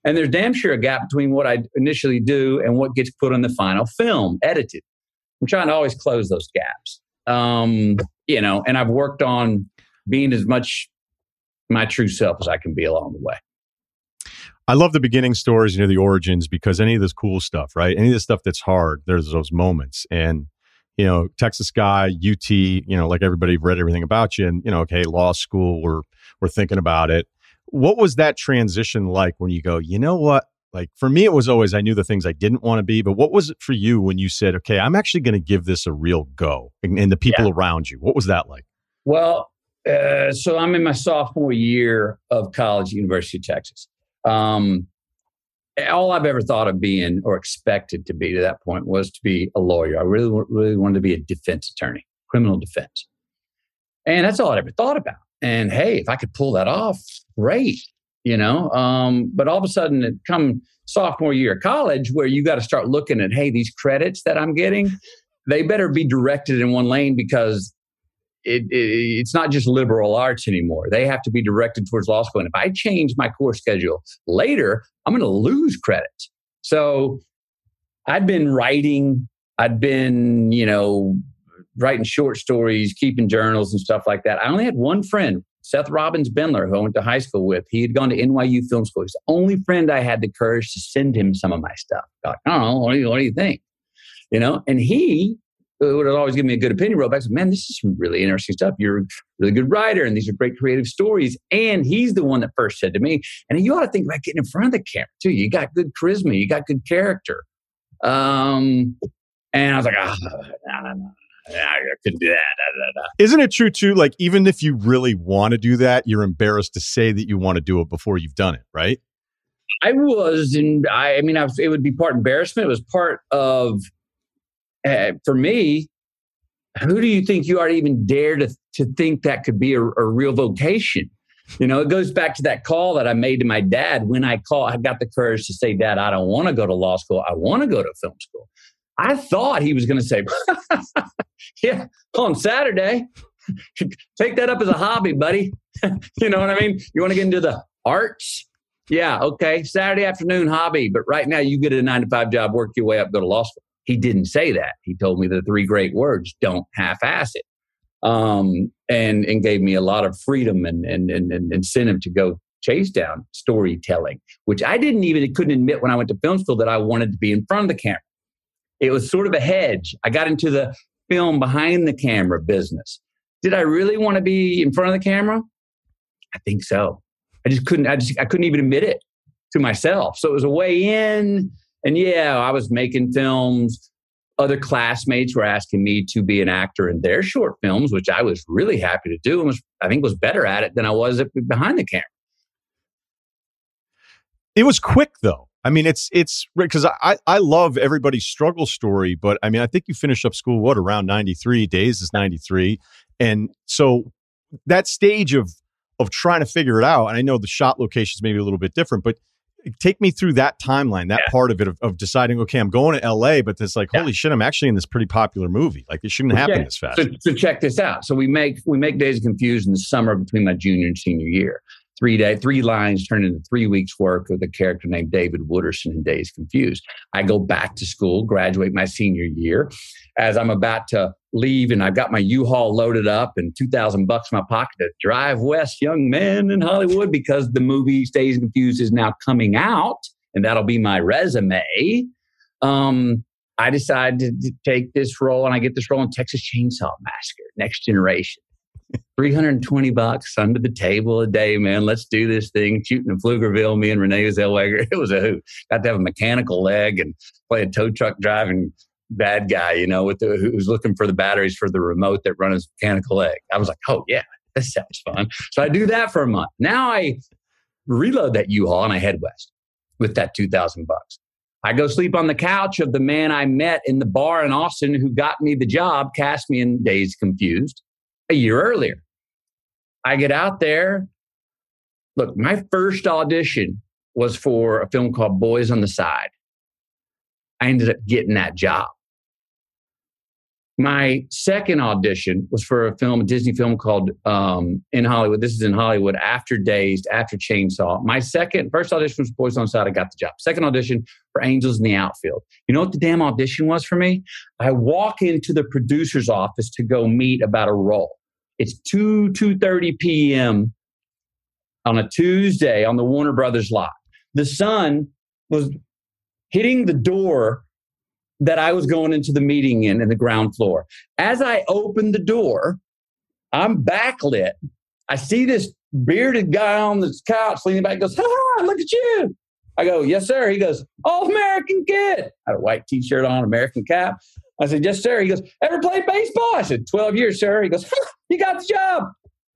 And there's damn sure a gap between what I initially do and what gets put on the final film, edited. I'm trying to always close those gaps. Um, you know, and I've worked on being as much my true self as I can be along the way. I love the beginning stories, you know, the origins, because any of this cool stuff, right? Any of the stuff that's hard, there's those moments. And, you know, Texas guy, U T, you know, like everybody read everything about you and, you know, okay, law school, we're, we're thinking about it. What was that transition like when you go, you know what? Like for me, it was always, I knew the things I didn't want to be, but what was it for you when you said, okay, I'm actually going to give this a real go, and, and the people yeah. around you? What was that like? Well, uh, so I'm in my sophomore year of college, University of Texas. Um, all I've ever thought of being or expected to be to that point was to be a lawyer. I really, really wanted to be a defense attorney, criminal defense. And that's all I ever thought about. And hey, if I could pull that off, great, you know? Um, but all of a sudden it come sophomore year of college where you got to start looking at, hey, these credits that I'm getting, they better be directed in one lane because It, it, it's not just liberal arts anymore. They have to be directed towards law school. And if I change my course schedule later, I'm going to lose credit. So I'd been writing, I'd been, you know, writing short stories, keeping journals and stuff like that. I only had one friend, Seth Robbins Bendler, who I went to high school with. He had gone to N Y U Film School. He's the only friend I had the courage to send him some of my stuff. Like, I don't know, what do you, what do you think? You know, and he would always give me a good opinion. Wrote back, said, man, this is some really interesting stuff. You're a really good writer, and these are great creative stories. And he's the one that first said to me, and you ought to think about getting in front of the camera too. You got good charisma, you got good character. Um, and I was like, ah, oh, no, no, no. I couldn't do that. Da, da, da. Isn't it true too? Like, even if you really want to do that, you're embarrassed to say that you want to do it before you've done it, right? I was, and I, I mean, I was, it would be part embarrassment. It was part of, uh, for me, who do you think you are to even dare to to think that could be a, a real vocation? You know, it goes back to that call that I made to my dad when I call. I got the courage to say, Dad, I don't want to go to law school. I want to go to film school. I thought he was going to say, yeah, on Saturday, take that up as a hobby, buddy. You know what I mean? You want to get into the arts? Yeah, okay. Saturday afternoon hobby. But right now you get a nine to five job, work your way up, go to law school. He didn't say that. He told me the three great words: don't half-ass it. Um, and, and gave me a lot of freedom and, and, and, and incentive to go chase down storytelling, which I didn't even, couldn't admit when I went to film school that I wanted to be in front of the camera. It was sort of a hedge. I got into the film behind the camera business. Did I really want to be in front of the camera? I think so. I just couldn't, I just, I couldn't even admit it to myself. So it was a way in. And yeah, I was making films. Other classmates were asking me to be an actor in their short films, which I was really happy to do and was, I think was better at it than I was at, behind the camera. It was quick though. I mean, it's, it's because I, I love everybody's struggle story, but I mean, I think you finished up school, what, around ninety-three days is ninety-three. And so that stage of, of trying to figure it out. And I know the shot locations may be a little bit different, but take me through that timeline, that yeah. part of it of, of deciding, okay, I'm going to L A, but it's like, yeah. holy shit, I'm actually in this pretty popular movie. Like it shouldn't happen yeah. this fast. So, so check this out. So we make, we make Days of Confused in the summer between my junior and senior year. Three day, three lines turned into three weeks work with a character named David Wooderson in Days Confused. I go back to school, graduate my senior year. As I'm about to leave and I've got my U-Haul loaded up and two thousand bucks in my pocket to drive west, young man in Hollywood, because the movie Days Confused is now coming out and that'll be my resume. Um, I decided to take this role and I get this role in Texas Chainsaw Massacre, Next Generation. three hundred twenty bucks under the table a day, man. Let's do this thing. Shooting in Pflugerville, me and Renee Zellweger. It was a hoot. Got to have a mechanical leg and play a tow truck driving bad guy, you know, with the, who's looking for the batteries for the remote that run his mechanical leg. I was like, oh yeah, this sounds fun. So I do that for a month. Now I reload that U-Haul and I head west with that two thousand bucks. I go sleep on the couch of the man I met in the bar in Austin who got me the job, cast me in Days Confused a year earlier. I get out there. Look, my first audition was for a film called Boys on the Side. I ended up getting that job. My second audition was for a film, a Disney film called um, In Hollywood. This is in Hollywood, After Dazed, After Chainsaw. My second, first audition was Boys on Side. I got the job. Second audition for Angels in the Outfield. You know what the damn audition was for me? I walk into the producer's office to go meet about a role. It's two, two thirty p.m. on a Tuesday on the Warner Brothers lot. The sun was hitting the door that I was going into the meeting in, in the ground floor. As I opened the door, I'm backlit. I see this bearded guy on this couch leaning back, goes, ha, look at you. I go, yes, sir. He goes, All American kid. I had a white t-shirt on, American cap. I said, yes, sir. He goes, ever played baseball? I said, twelve years, sir. He goes, you got the job.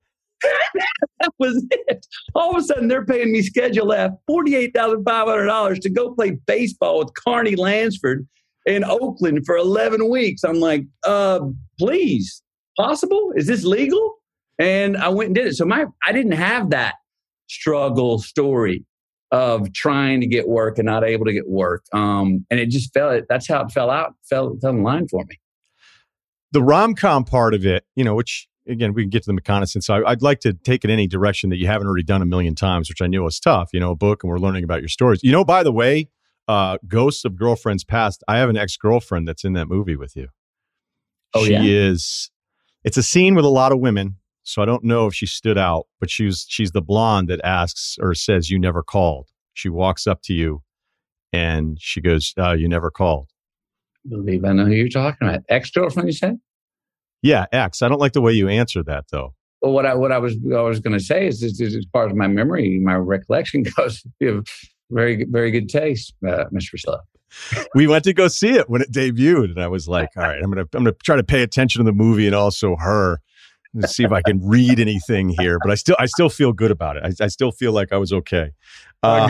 That was it. All of a sudden, they're paying me Schedule F forty-eight thousand five hundred dollars to go play baseball with Carney Lansford in Oakland for eleven weeks. I'm like, uh, please, possible? Is this legal? And I went and did it. So my, I didn't have that struggle story of trying to get work and not able to get work. Um, and it just fell, that's how it fell out, fell, fell in line for me. The rom-com part of it, you know, which again, we can get to the reconnaissance. So I, I'd like to take it any direction that you haven't already done a million times, which I knew was tough, you know, a book and we're learning about your stories. You know, by the way, Uh, Ghosts of Girlfriends Past. I have an ex-girlfriend that's in that movie with you. Oh, she yeah? is, it's a scene with a lot of women, so I don't know if she stood out, but she was, she's the blonde that asks or says, you never called. She walks up to you and she goes, uh, you never called. I believe I know who you're talking about. Ex-girlfriend, you said? Yeah, ex. I don't like the way you answered that, though. Well, what I what I was I was going to say is, is, is, as far as my memory, my recollection goes, you have very very good taste, uh, Mister Priscilla. We went to go see it when it debuted, and I was like, "All right, I'm gonna I'm gonna try to pay attention to the movie and also her, and see if I can read anything here." But I still I still feel good about it. I, I still feel like I was okay. Uh,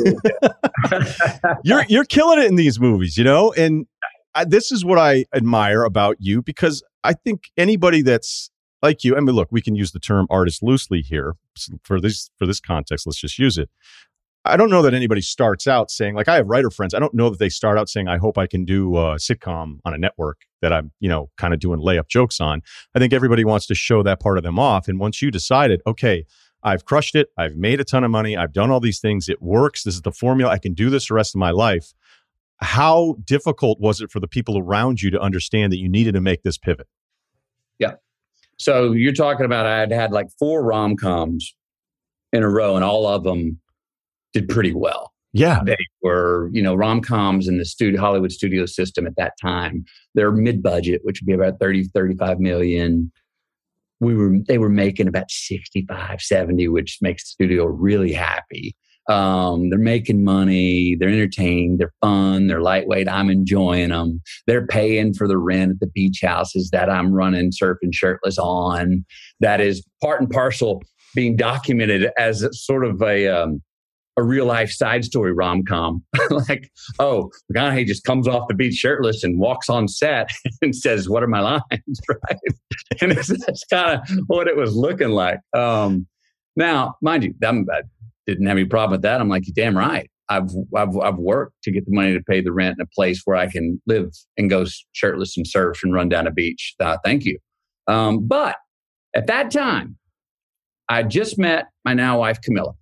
you're you're killing it in these movies, you know, and I, this is what I admire about you, because I think anybody that's like you, I mean, look, we can use the term artist loosely here for this for this context. Let's just use it. I don't know that anybody starts out saying, like, I have writer friends. I don't know that they start out saying, I hope I can do a sitcom on a network that I'm, you know, kind of doing layup jokes on. I think everybody wants to show that part of them off. And once you decided, okay, I've crushed it, I've made a ton of money, I've done all these things, it works, this is the formula, I can do this the rest of my life. How difficult was it for the people around you to understand that you needed to make this pivot? Yeah. So you're talking about, I had had like four rom-coms in a row, and all of them did pretty well. Yeah. They were, you know, rom-coms in the studio, Hollywood studio system at that time. They're mid-budget, which would be about thirty, thirty-five million. We were, they were making about sixty-five, seventy, which makes the studio really happy. Um, they're making money, they're entertaining, they're fun, they're lightweight. I'm enjoying them. They're paying for the rent at the beach houses that I'm running surfing shirtless on. That is part and parcel being documented as sort of a, um, a real life side story rom-com. Like, oh, McConaughey just comes off the beach shirtless and walks on set and says, what are my lines? Right. And it's, that's kind of what it was looking like. Um, now, mind you, I'm, I didn't have any problem with that. I'm like, you're damn right. I've, I've, I've worked to get the money to pay the rent in a place where I can live and go shirtless and surf and run down a beach. Uh, thank you. Um, but at that time, I just met my now wife, Camilla.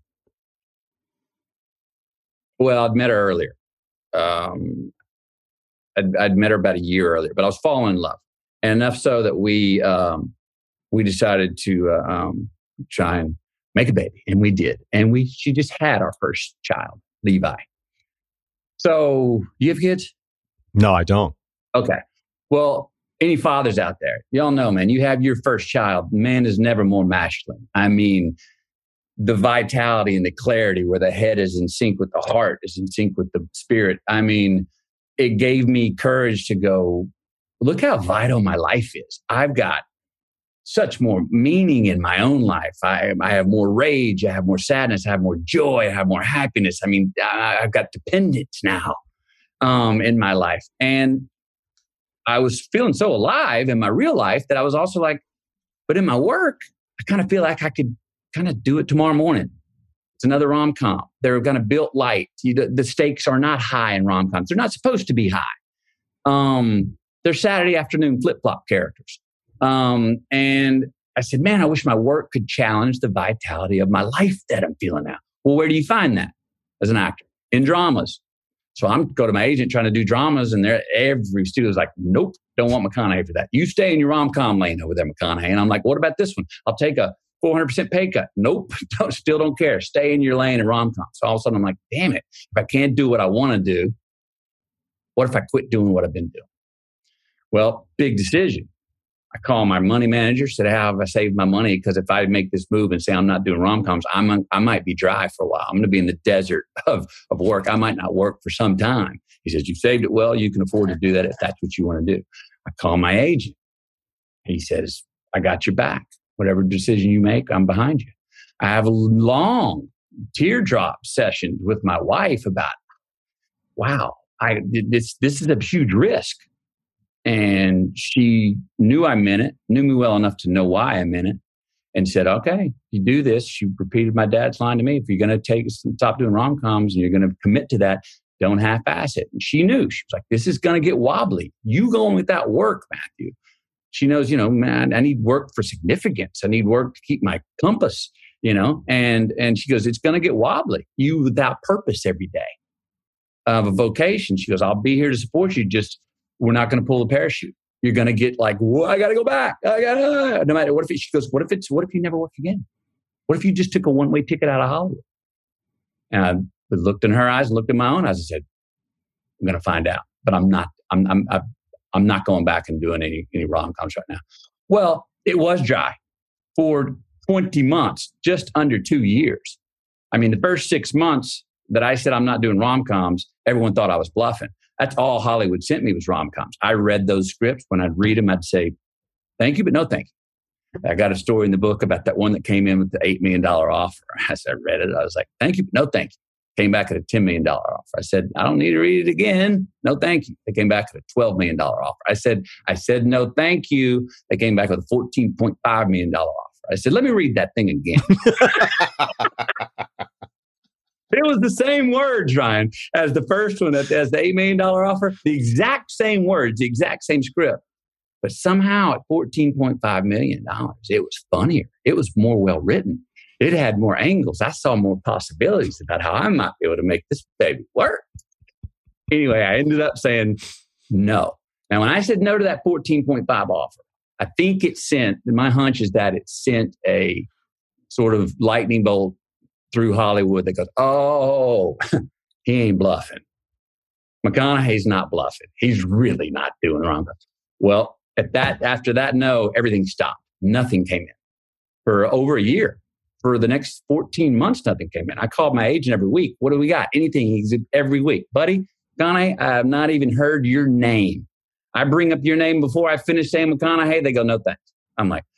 Well, I'd met her earlier. Um, I'd, I'd met her about a year earlier, but I was falling in love, and enough so that we um, we decided to uh, um, try and make a baby, and we did. And we she just had our first child, Levi. So, you have kids? No, I don't. Okay. Well, any fathers out there, y'all know, man, you have your first child. Man is never more masculine. I mean, the vitality and the clarity where the head is in sync with the heart, is in sync with the spirit. I mean, it gave me courage to go, look how vital my life is. I've got such more meaning in my own life. I, I have more rage. I have more sadness. I have more joy. I have more happiness. I mean, I, I've got dependence now um, in my life. And I was feeling so alive in my real life that I was also like, but in my work, I kind of feel like I could kind of do it tomorrow morning. It's another rom-com. They're kind of built light. You, the, the stakes are not high in rom-coms. They're not supposed to be high. Um, They're Saturday afternoon flip-flop characters. Um, and I said, man, I wish my work could challenge the vitality of my life that I'm feeling now. Well, where do you find that as an actor? In dramas. So I'm go to my agent trying to do dramas, and they're, every studio's like, nope, don't want McConaughey for that. You stay in your rom-com lane over there, McConaughey. And I'm like, what about this one? I'll take a four hundred percent pay cut. Nope, don't, still don't care. Stay in your lane in rom-com. So all of a sudden I'm like, damn it, if I can't do what I want to do, what if I quit doing what I've been doing? Well, big decision. I call my money manager, said, how have I saved my money? Because if I make this move and say I'm not doing rom-coms, I'm, I might be dry for a while. I'm going to be in the desert of, of work. I might not work for some time. He says, you saved it well. You can afford to do that if that's what you want to do. I call my agent. He says, I got your back. Whatever decision you make, I'm behind you. I have a long teardrop session with my wife about, wow, I this this is a huge risk. And she knew I meant it, knew me well enough to know why I meant it, and said, okay, you do this. She repeated my dad's line to me. If you're going to take stop doing rom-coms and you're going to commit to that, don't half-ass it. And she knew. She was like, this is going to get wobbly. You going with that work, Matthew. She knows, you know, man, I need work for significance. I need work to keep my compass, you know. And and she goes, it's going to get wobbly. You without purpose every day of a vocation. She goes, I'll be here to support you. Just we're not going to pull the parachute. You're going to get like, well, I got to go back. I got to, no matter what if it, she goes, what if it's, what if you never work again? What if you just took a one-way ticket out of Hollywood? And I looked in her eyes, looked in my own eyes and said, I'm going to find out, but I'm not, I'm, I'm, I'm not going back and doing any, any rom-coms right now. Well, it was dry for twenty months, just under two years. I mean, the first six months that I said I'm not doing rom-coms, everyone thought I was bluffing. That's all Hollywood sent me was rom-coms. I read those scripts. When I'd read them, I'd say, thank you, but no thank you. I got a story in the book about that one that came in with the eight million dollars offer. As I read it, I was like, thank you, but no thank you. Came back at a ten million dollars offer. I said, I don't need to read it again. No, thank you. They came back at a twelve million dollars offer. I said, I said, no, thank you. They came back with a fourteen point five million dollars offer. I said, let me read that thing again. It was the same words, Ryan, as the first one, as the eight million dollars offer. The exact same words, the exact same script. But somehow at fourteen point five million dollars, it was funnier. It was more well-written. It had more angles. I saw more possibilities about how I might be able to make this baby work. Anyway, I ended up saying no. Now, when I said no to that fourteen point five offer, I think it sent, my hunch is that it sent a sort of lightning bolt through Hollywood that goes, oh, he ain't bluffing. McConaughey's not bluffing. He's really not doing wrong. Well, at that, after that no, everything stopped. Nothing came in for over a year. For the next fourteen months, nothing came in. I called my agent every week. What do we got? Anything. He's every week. Buddy, McConaughey, I have not even heard your name. I bring up your name before I finish saying McConaughey. They go, no thanks. I'm like,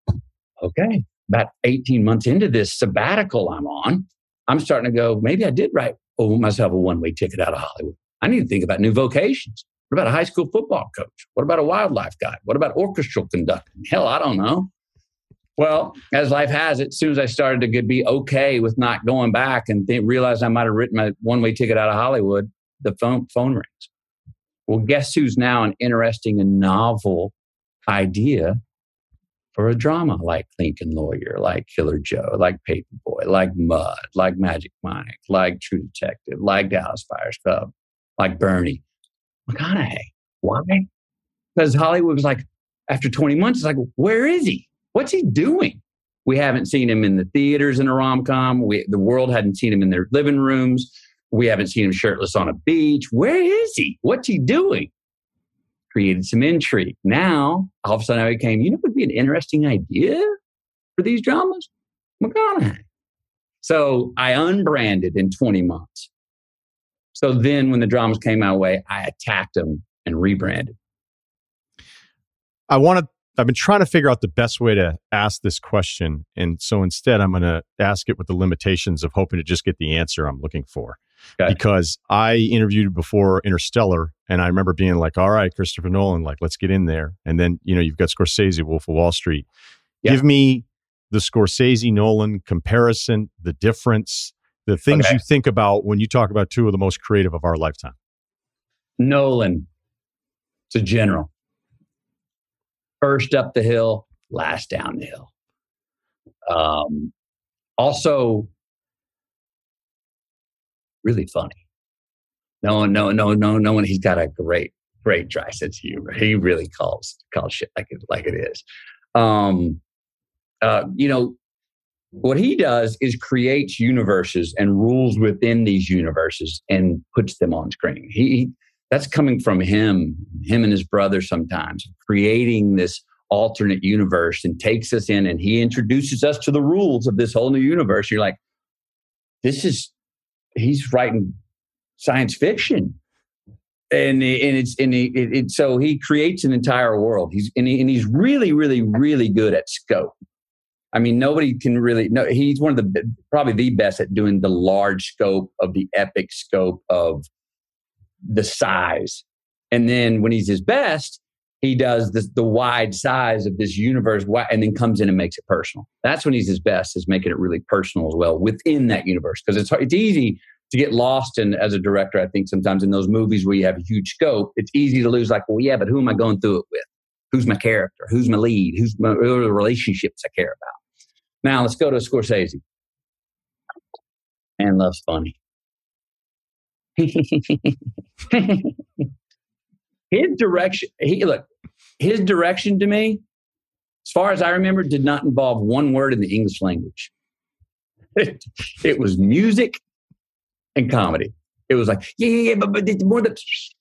okay. About eighteen months into this sabbatical I'm on, I'm starting to go, maybe I did write oh, myself a one-way ticket out of Hollywood. I need to think about new vocations. What about a high school football coach? What about a wildlife guide? What about orchestral conducting? Hell, I don't know. Well, as life has it, as soon as I started to get, be okay with not going back and th- realized I might have written my one-way ticket out of Hollywood, the phone, phone rings. Well, guess who's now an interesting and novel idea for a drama like Lincoln Lawyer, like Killer Joe, like Paperboy, like Mud, like Magic Mike, like True Detective, like Dallas Buyers Club, like Bernie. McConaughey. Why? Because Hollywood was like, after twenty months, it's like, where is he? What's he doing? We haven't seen him in the theaters in a rom-com. We, the world hadn't seen him in their living rooms. We haven't seen him shirtless on a beach. Where is he? What's he doing? Created some intrigue. Now, all of a sudden I became, you know what would be an interesting idea for these dramas? McConaughey. So I unbranded in twenty months. So then when the dramas came my way, I attacked them and rebranded. I want to, I've been trying to figure out the best way to ask this question. And so instead, I'm going to ask it with the limitations of hoping to just get the answer I'm looking for. Okay. Because I interviewed before Interstellar, and I remember being like, all right, Christopher Nolan, like, let's get in there. And then, you know, you've got Scorsese, Wolf of Wall Street. Yeah. Give me the Scorsese-Nolan comparison, the difference, the things okay. you think about when you talk about two of the most creative of our lifetime. Nolan It's a general. First up the hill, last down the hill. Um, also, really funny. No, no, no, no, no one. He's got a great, great dry sense of humor. He really calls calls shit like it like it is. Um, uh, you know, what he does is creates universes and rules within these universes and puts them on screen. He, he that's coming from him, him and his brother sometimes creating this alternate universe and takes us in and he introduces us to the rules of this whole new universe. You're like, this is, he's writing science fiction. And, and it's, and it, it, so he creates an entire world. He's, and, he, and he's really, really, really good at scope. I mean, nobody can really, no, he's one of the, probably the best at doing the large scope of the epic scope of the size. And then when he's his best, he does this, the wide size of this universe and then comes in and makes it personal. That's when he's his best, is making it really personal as well within that universe. Because it's it's easy to get lost in, as a director, I think sometimes in those movies where you have a huge scope, it's easy to lose like, well, yeah, but who am I going through it with? Who's my character? Who's my lead? Who's my, who are the relationships I care about? Now let's go to Scorsese. Man loves funny. His direction, he look, his direction to me, as far as I remember, did not involve one word in the English language. It, it was music and comedy. It was like, yeah, yeah, yeah, but, but it's more the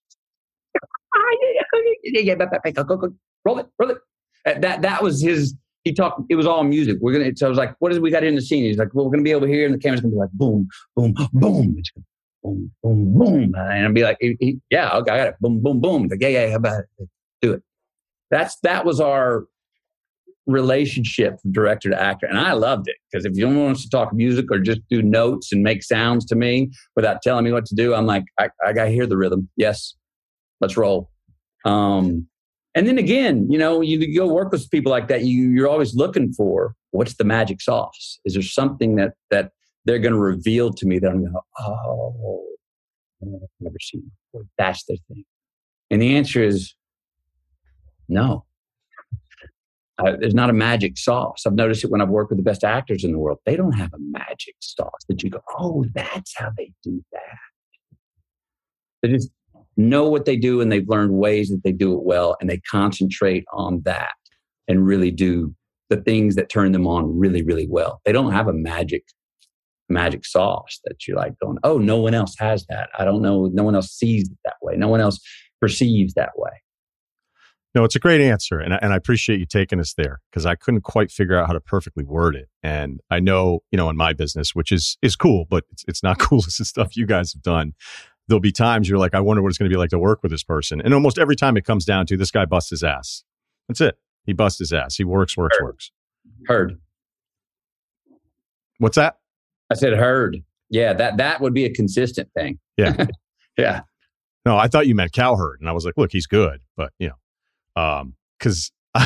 roll it, roll it. That that was his. He talked. It was all music. We're gonna. So I was like, what is we got in the scene? He's like, well, we're gonna be over here, and the camera's gonna be like, boom, boom, boom. It's gonna, boom, boom, boom. And I'd be like, he, he, yeah, okay, I got it. Boom, boom, boom. Like, yeah, yeah, how about it? Do it. That's, that was our relationship from director to actor. And I loved it, because if you don't want us to talk music or just do notes and make sounds to me without telling me what to do, I'm like, I, I got to hear the rhythm. Yes, let's roll. Um, and then again, you know, you, you go work with people like that, you, you're always looking for, what's the magic sauce? Is there something that, that, they're going to reveal to me that I'm going to go, oh, I've never seen before. That's their thing. And the answer is no. Uh, there's not a magic sauce. I've noticed it when I've worked with the best actors in the world. They don't have a magic sauce that you go, oh, that's how they do that. They just know what they do, and they've learned ways that they do it well, and they concentrate on that and really do the things that turn them on really, really well. They don't have a magic magic sauce that you're like going, oh, no one else has that. I don't know. No one else sees it that way. No one else perceives that way. No, it's a great answer. And I, and I appreciate you taking us there, because I couldn't quite figure out how to perfectly word it. And I know, you know, in my business, which is, is cool, but it's, it's not cool as the stuff you guys have done. There'll be times you're like, I wonder what it's going to be like to work with this person. And almost every time it comes down to, this guy busts his ass. That's it. He busts his ass. He works, works, Heard. works. Heard. What's that? I said heard. Yeah, that that would be a consistent thing. Yeah. Yeah. No, I thought you meant Cowherd. And I was like, look, he's good. But, you know, um, because I...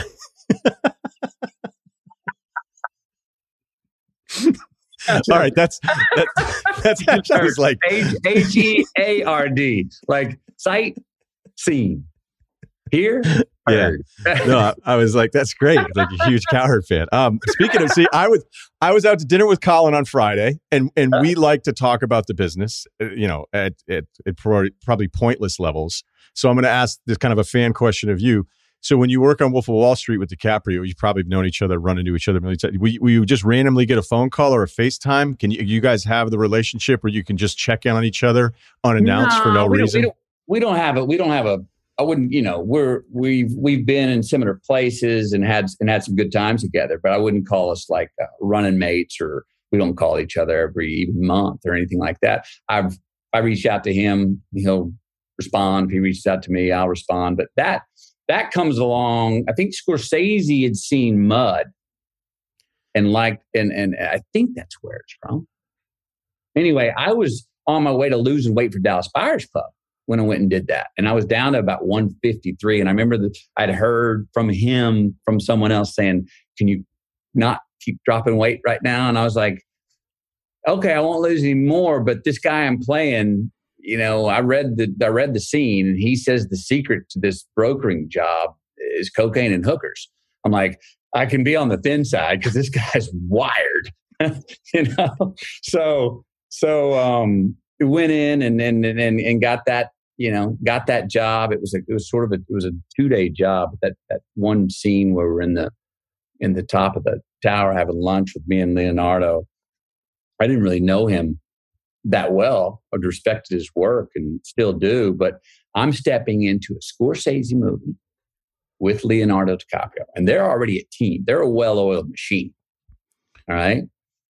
All right, that's that, that's that was like H E A R D, like sight seen. Here, yeah. No, I, I was like, that's great. Like a huge Cowherd fan. Um, speaking of, see, I was I was out to dinner with Colin on Friday, and and we like to talk about the business, you know, at at, at probably pointless levels. So I'm going to ask this kind of a fan question of you. So when you work on Wolf of Wall Street with DiCaprio, you've probably known each other, run into each other. Will you, will you just randomly get a phone call or a FaceTime? Can you, you guys have the relationship where you can just check in on each other unannounced no, for no we reason? Don't, we, don't, we don't have it. We don't have a. I wouldn't. You know, we're we've we've been in similar places and had and had some good times together. But I wouldn't call us like uh, running mates, or we don't call each other every even month or anything like that. I've I reach out to him, he'll respond. If he reaches out to me, I'll respond. But that. That comes along. I think Scorsese had seen Mud, and liked, and and I think that's where it's from. Anyway, I was on my way to losing weight for Dallas Buyers Club when I went and did that, and I was down to about one fifty-three. And I remember that I'd heard from him from someone else saying, "Can you not keep dropping weight right now?" And I was like, "Okay, I won't lose any more, but this guy I'm playing, you know, I read the I read the scene, and he says the secret to this brokering job is cocaine and hookers. I'm like, I can be on the thin side because this guy's wired, you know. So so um, went in and and and and got that, you know, got that job. It was a, it was sort of a it was a two day job. That that one scene where we're in the in the top of the tower having lunch with me and Leonardo. I didn't really know him that well. I respected his work and still do, but I'm stepping into a Scorsese movie with Leonardo DiCaprio, and they're already a team. They're a well-oiled machine. All right.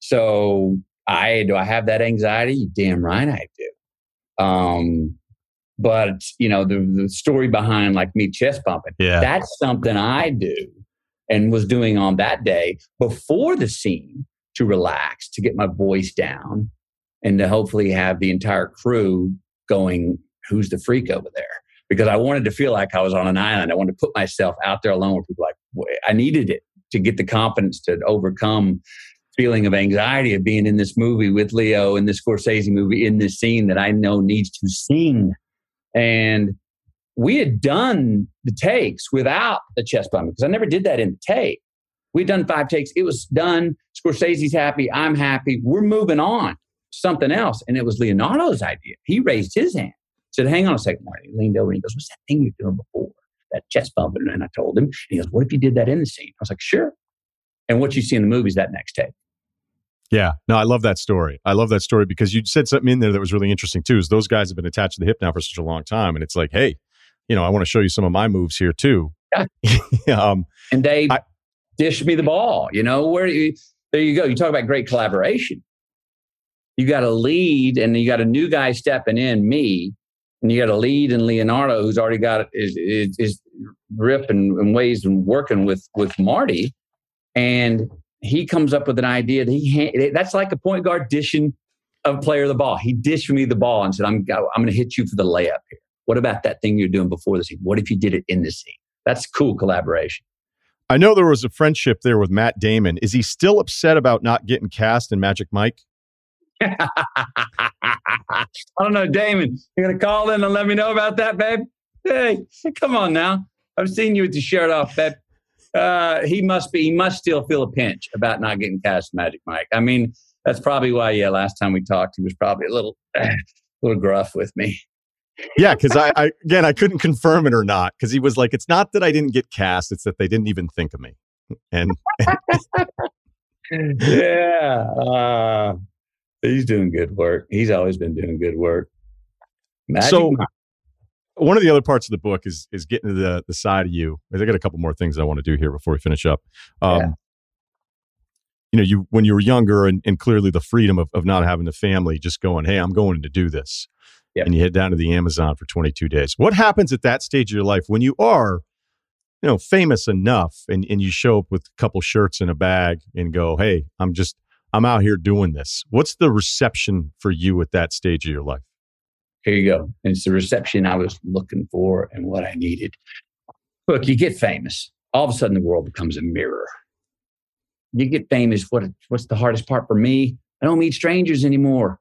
So I do I have that anxiety? Damn right I do. Um, but you know, the, the story behind like me chest pumping, yeah. that's something I do and was doing on that day before the scene to relax, to get my voice down, and to hopefully have the entire crew going, who's the freak over there? Because I wanted to feel like I was on an island. I wanted to put myself out there alone with people. Like, I needed it to get the confidence to overcome feeling of anxiety of being in this movie with Leo, in this Scorsese movie, in this scene that I know needs to sing. And we had done the takes without the chest pumping, because I never did that in the take. We'd done five takes. It was done. Scorsese's happy. I'm happy. We're moving on. Something else. And it was Leonardo's idea. He raised his hand, said, hang on a second, Marty. He leaned over and he goes, what's that thing you're doing before? That chest pumping. And I told him, and he goes, what if you did that in the scene? I was like, sure. And what you see in the movie is that next take. Yeah. No, I love that story. I love that story because you said something in there that was really interesting too, is those guys have been attached to the hip now for such a long time. And it's like, hey, you know, I want to show you some of my moves here too. Yeah. um, and they I, dished me the ball, you know, where you, there you go. You talk about great collaboration. You got a lead and you got a new guy stepping in, me, and you got a lead in Leonardo who's already got is is, is rip and, and ways and working with with Marty, and he comes up with an idea that he that's like a point guard dishing a player the ball. He dished me the ball and said, "I'm I'm going to hit you for the layup here. What about that thing you're doing before the scene? What if you did it in the scene?" That's cool collaboration. I know there was a friendship there with Matt Damon. Is he still upset about not getting cast in Magic Mike? I don't know, Damon. You gonna call in and let me know about that, babe? Hey, come on now. I've seen you with your shirt off, babe. Uh, he must be. He must still feel a pinch about not getting cast in Magic Mike. I mean, that's probably why. Yeah, last time we talked, he was probably a little, a little gruff with me. Yeah, because I, I again, I couldn't confirm it or not because he was like, "It's not that I didn't get cast; it's that they didn't even think of me." And, and yeah. Uh, He's doing good work. He's always been doing good work. Magic so Mike. One of the other parts of the book is is getting to the the side of you. I got a couple more things I want to do here before we finish up. Um, yeah. You know, you when you were younger and, and clearly the freedom of, of not having a family, just going, hey, I'm going to do this. Yep. And you head down to the Amazon for twenty-two days. What happens at that stage of your life when you are, you know, famous enough and, and you show up with a couple shirts and a bag and go, hey, I'm just I'm out here doing this. What's the reception for you at that stage of your life? Here you go. And it's the reception I was looking for and what I needed. Look, you get famous. All of a sudden, the world becomes a mirror. You get famous. What, what's the hardest part for me? I don't meet strangers anymore.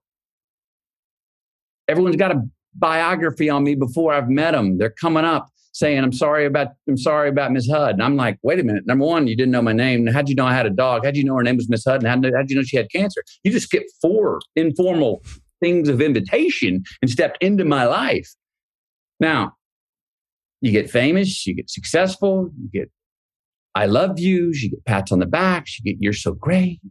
Everyone's got a biography on me before I've met them. They're coming up saying, I'm sorry about I'm sorry about Miss Hudd. And I'm like, wait a minute. Number one, you didn't know my name. How'd you know I had a dog? How'd you know her name was Miss Hudd? And how'd, how'd you know she had cancer? You just skipped four informal things of invitation and stepped into my life. Now, you get famous, you get successful, you get I love yous, you get pats on the back, you get you're so great.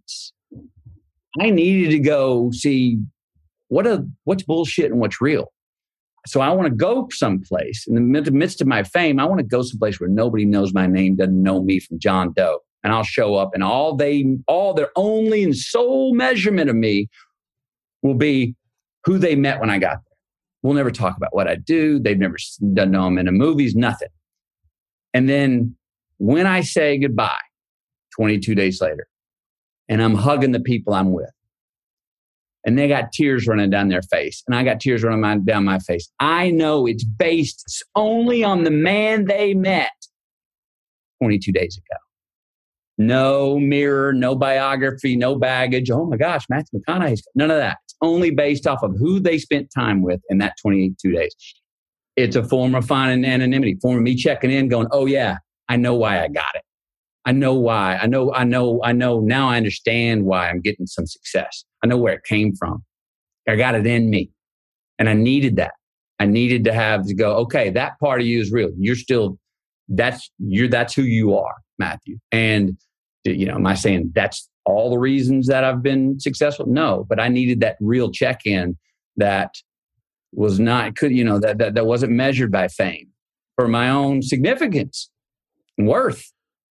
I needed to go see what a what's bullshit and what's real. So I want to go someplace in the midst of my fame. I want to go someplace where nobody knows my name, doesn't know me from John Doe. And I'll show up and all they, all their only and sole measurement of me will be who they met when I got there. We'll never talk about what I do. They've never done know them in the movies, nothing. And then when I say goodbye, twenty-two days later, and I'm hugging the people I'm with, and they got tears running down their face, and I got tears running my, down my face, I know it's based only on the man they met twenty-two days ago. No mirror, no biography, no baggage. Oh my gosh, Matthew McConaughey's none of that. It's only based off of who they spent time with in that twenty-two days. It's a form of finding anonymity, form of me checking in, going, oh yeah, I know why I got it. I know why. I know, I know, I know. Now I understand why I'm getting some success. I know where it came from. I got it in me. And I needed that. I needed to have to go, okay, that part of you is real. You're still, that's, you're, that's who you are, Matthew. And, you know, am I saying that's all the reasons that I've been successful? No, but I needed that real check-in that was not, could, you know, that, that, that wasn't measured by fame for my own significance and worth.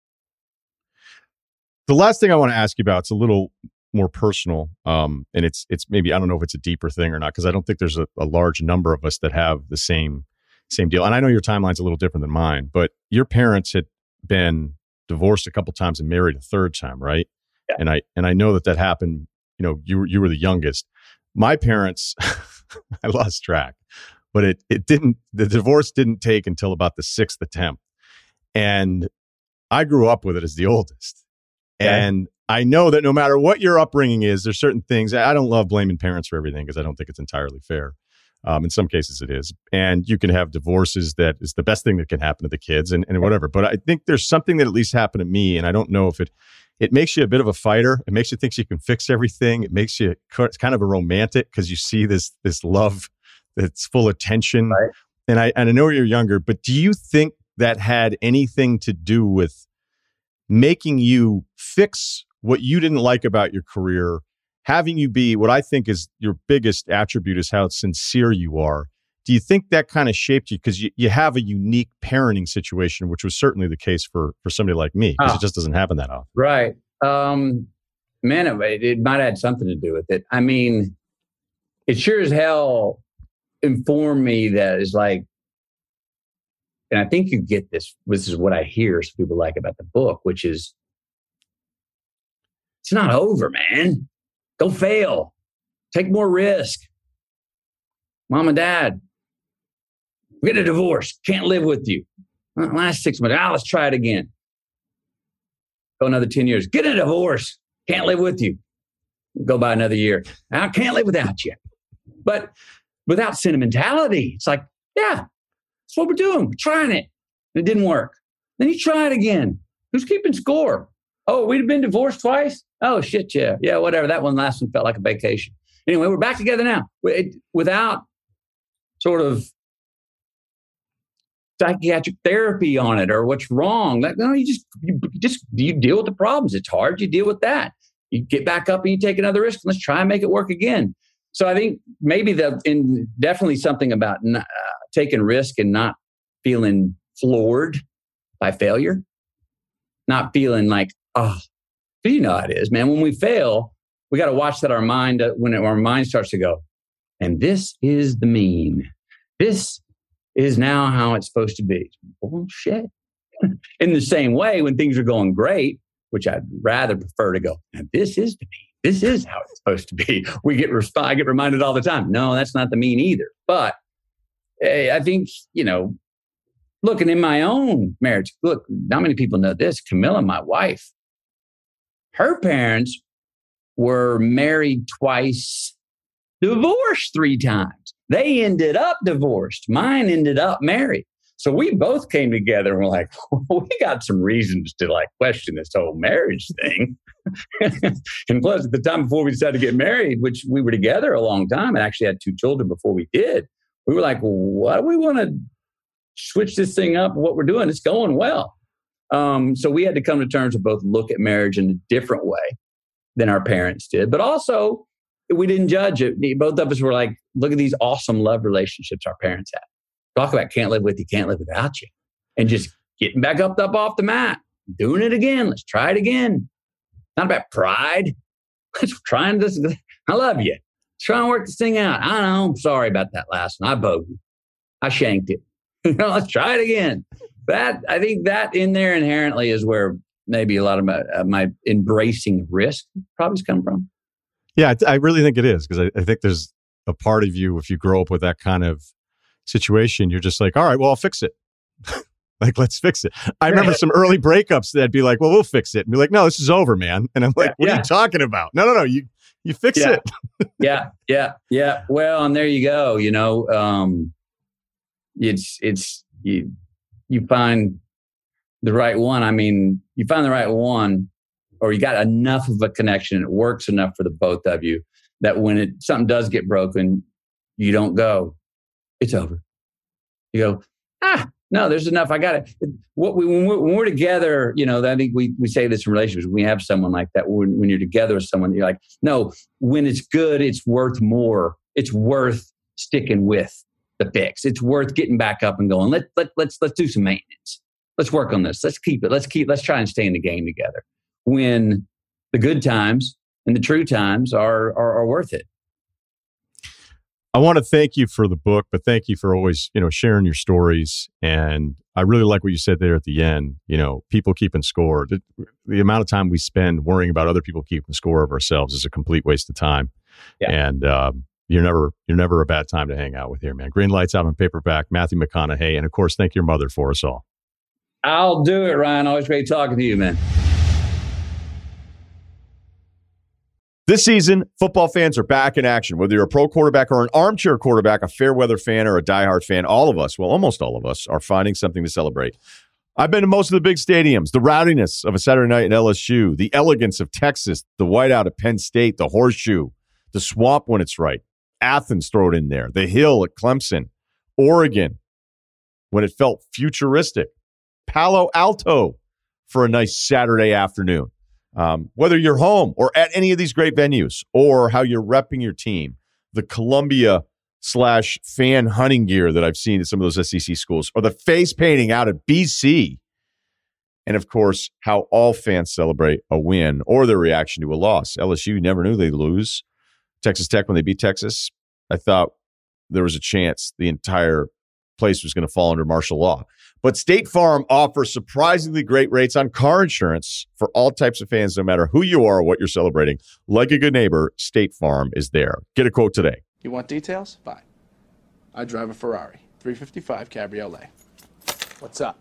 The last thing I want to ask you about, it's a little more personal. Um, and it's, it's maybe, I don't know if it's a deeper thing or not, because I don't think there's a, a large number of us that have the same, same deal. And I know your timeline's a little different than mine, but your parents had been divorced a couple times and married a third time, right? Yeah. And I, and I know that that happened, you know, you were, you were the youngest. My parents, I lost track, but it, it didn't, the divorce didn't take until about the sixth attempt. And I grew up with it as the oldest. Okay. And I know that no matter what your upbringing is, there's certain things. I don't love blaming parents for everything because I don't think it's entirely fair. Um, in some cases it is. And you can have divorces that is the best thing that can happen to the kids and, and whatever. But I think there's something that at least happened to me. And I don't know if it, it makes you a bit of a fighter. It makes you think you can fix everything. It makes you, it's kind of a romantic because you see this, this love that's full of tension. Right. And I, and I know you're younger, but do you think that had anything to do with making you fix what you didn't like about your career, having you be what I think is your biggest attribute is how sincere you are? Do you think that kind of shaped you? Because you, you have a unique parenting situation, which was certainly the case for, for somebody like me, because oh. it just doesn't happen that often. Right. Um, man, it, it might have had something to do with it. I mean, it sure as hell informed me that it's like, and I think you get this, this is what I hear some people like about the book, which is, it's not over, man. Go fail. Take more risk. Mom and dad, get a divorce. Can't live with you. Last six months, ah, let's try it again. Go another ten years. Get a divorce. Can't live with you. Go by another year. I can't live without you. But without sentimentality, it's like, yeah, that's what we're doing. We're trying it. And it didn't work. Then you try it again. Who's keeping score? Oh, we'd have been divorced twice? Oh, shit, yeah. Yeah, whatever. That one last one felt like a vacation. Anyway, we're back together now. It, without sort of psychiatric therapy on it or what's wrong. Like, no, you just, you just, you deal with the problems. It's hard. You deal with that. You get back up and you take another risk. Let's try and make it work again. So I think maybe the, in definitely something about not, uh, taking risk and not feeling floored by failure, not feeling like, oh, you know how it is, man. When we fail, we got to watch that our mind, uh, when our mind starts to go, and this is the mean. This is now how it's supposed to be. Bullshit. In the same way, when things are going great, which I'd rather prefer to go, and this is the mean. This is how it's supposed to be. We get resp- I get reminded all the time. No, that's not the mean either. But hey, I think, you know, looking in my own marriage, look, not many people know this. Camilla, my wife, her parents were married twice, divorced three times. They ended up divorced. Mine ended up married. So we both came together and we're like, well, we got some reasons to like question this whole marriage thing. And plus, at the time before we decided to get married, which we were together a long time and actually had two children before we did, we were like, well, why do we want to switch this thing up? What we're doing, it's going well. Um, so we had to come to terms with both look at marriage in a different way than our parents did. But also, we didn't judge it. Both of us were like, look at these awesome love relationships our parents had. Talk about can't live with you, can't live without you. And just getting back up, up off the mat, doing it again. Let's try it again. Not about pride. Let's try and this. I love you. Let's try and work this thing out. I know. I'm sorry about that last one. I bogeyed. I shanked it. Let's try it again. That, I think that in there inherently is where maybe a lot of my, uh, my embracing risk probably has come from. Yeah, I, th- I really think it is, because I, I think there's a part of you, if you grow up with that kind of situation, you're just like, all right, well, I'll fix it. Like, let's fix it. I remember some early breakups that'd be like, well, we'll fix it. And be like, no, this is over, man. And I'm like, yeah, what yeah. are you talking about? No, no, no. You, you fix yeah. it. yeah. Yeah. Yeah. Well, and there you go. You know, um, it's, it's, you, you find the right one. I mean, you find the right one, or you got enough of a connection. It works enough for the both of you that when it, something does get broken, you don't go, it's over. You go, ah, no, there's enough. I got it. What we, when, we're, when we're together, you know, I think we, we say this in relationships. When we have someone like that, when, when you're together with someone, you're like, no, when it's good, it's worth more. It's worth sticking with the fix. It's worth getting back up and going, let, let, let's, let's do some maintenance. Let's work on this. Let's keep it. Let's keep, let's try and stay in the game together. When the good times and the true times are, are, are worth it. I want to thank you for the book, but thank you for always, you know, sharing your stories. And I really like what you said there at the end, you know, people keeping score. The, the amount of time we spend worrying about other people keeping score of ourselves is a complete waste of time. Yeah. And um, you're never, you're never a bad time to hang out with here, man. Green Lights out on paperback, Matthew McConaughey. And of course, thank your mother for us all. I'll do it, Ryan. Always great talking to you, man. This season, football fans are back in action. Whether you're a pro quarterback or an armchair quarterback, a fair weather fan or a diehard fan, all of us, well, almost all of us, are finding something to celebrate. I've been to most of the big stadiums, the rowdiness of a Saturday night at L S U, the elegance of Texas, the whiteout at Penn State, the horseshoe, the swamp when it's right, Athens, throw it in there, the hill at Clemson, Oregon, when it felt futuristic, Palo Alto for a nice Saturday afternoon. Um, whether you're home or at any of these great venues, or how you're repping your team, the Columbia slash fan hunting gear that I've seen at some of those S E C schools, or the face painting out at B C, and of course, how all fans celebrate a win or their reaction to a loss. L S U never knew they'd lose. Texas Tech, when they beat Texas, I thought there was a chance the entire place was going to fall under martial law. But State Farm offers surprisingly great rates on car insurance for all types of fans, no matter who you are or what you're celebrating. Like a good neighbor, State Farm is there. Get a quote today. You want details? Fine. I drive a Ferrari, three fifty-five Cabriolet. What's up?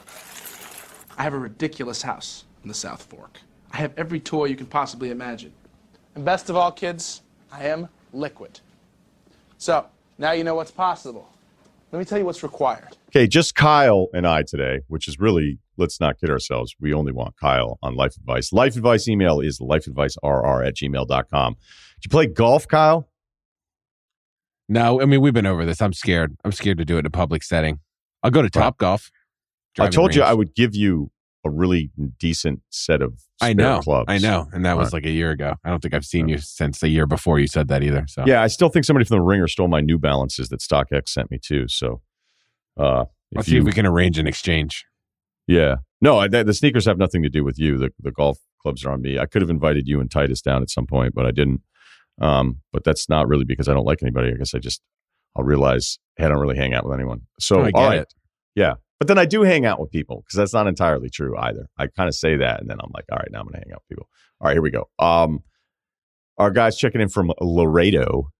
I have a ridiculous house in the South Fork. I have every toy you can possibly imagine. And best of all, kids, I am liquid. So, now you know what's possible. Let me tell you what's required. Okay, just Kyle and I today, which is really, let's not kid ourselves. We only want Kyle on Life Advice. Life Advice email is lifeadvicerr at gmail dot com. Did you play golf, Kyle? No, I mean, we've been over this. I'm scared. I'm scared to do it in a public setting. I'll go to Top Golf. I told range. you I would give you a really decent set of spare I know, clubs. I know. And that All was right. like a year ago. I don't think I've seen you since the year before you said that either. So yeah, I still think somebody from the Ringer stole my New Balances that StockX sent me too. So uh, let's see if we can arrange an exchange. Yeah. No, I, the sneakers have nothing to do with you. The, the golf clubs are on me. I could have invited you and Titus down at some point, but I didn't. Um, but that's not really because I don't like anybody. I guess I just, I'll realize, hey, I don't really hang out with anyone. So, oh, I get all right. it. Yeah. But then I do hang out with people, because that's not entirely true either. I kind of say that, and then I'm like, all right, now I'm going to hang out with people. All right, here we go. Um, our guy's checking in from Laredo.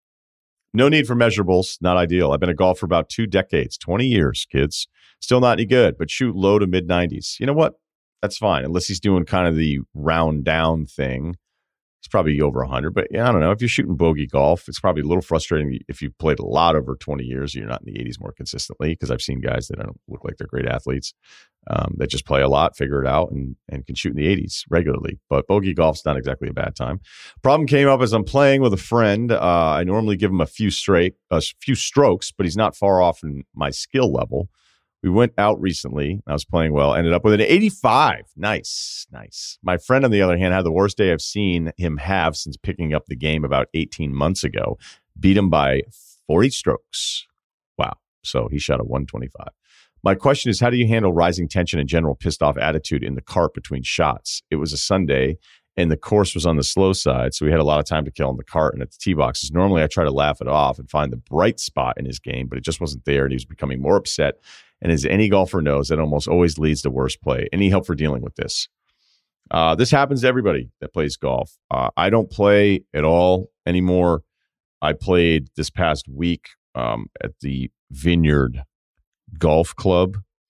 No need for measurables. Not ideal. I've been a golfer for about two decades, twenty years, kids. Still not any good, but shoot low to mid nineties. You know what? That's fine, unless he's doing kind of the round down thing. It's probably over one hundred, but yeah, I don't know. If you're shooting bogey golf, it's probably a little frustrating if you've played a lot over twenty years. You're not in the eighties more consistently, because I've seen guys that don't look like they're great athletes um, that just play a lot, figure it out, and and can shoot in the eighties regularly. But bogey golf's not exactly a bad time. Problem came up as I'm playing with a friend. Uh, I normally give him a few straight, a few strokes, but he's not far off in my skill level. We went out recently. I was playing well. Ended up with an eighty-five. Nice, nice. My friend, on the other hand, had the worst day I've seen him have since picking up the game about eighteen months ago. Beat him by forty strokes. Wow. So he shot a one twenty-five. My question is, how do you handle rising tension and general pissed off attitude in the cart between shots? It was a Sunday, and the course was on the slow side, so we had a lot of time to kill in the cart and at the tee boxes. Normally, I try to laugh it off and find the bright spot in his game, but it just wasn't there, and he was becoming more upset. And as any golfer knows, that almost always leads to worse play. Any help for dealing with this? Uh, this happens to everybody that plays golf. Uh, I don't play at all anymore. I played this past week um, at the Vineyard Golf Club.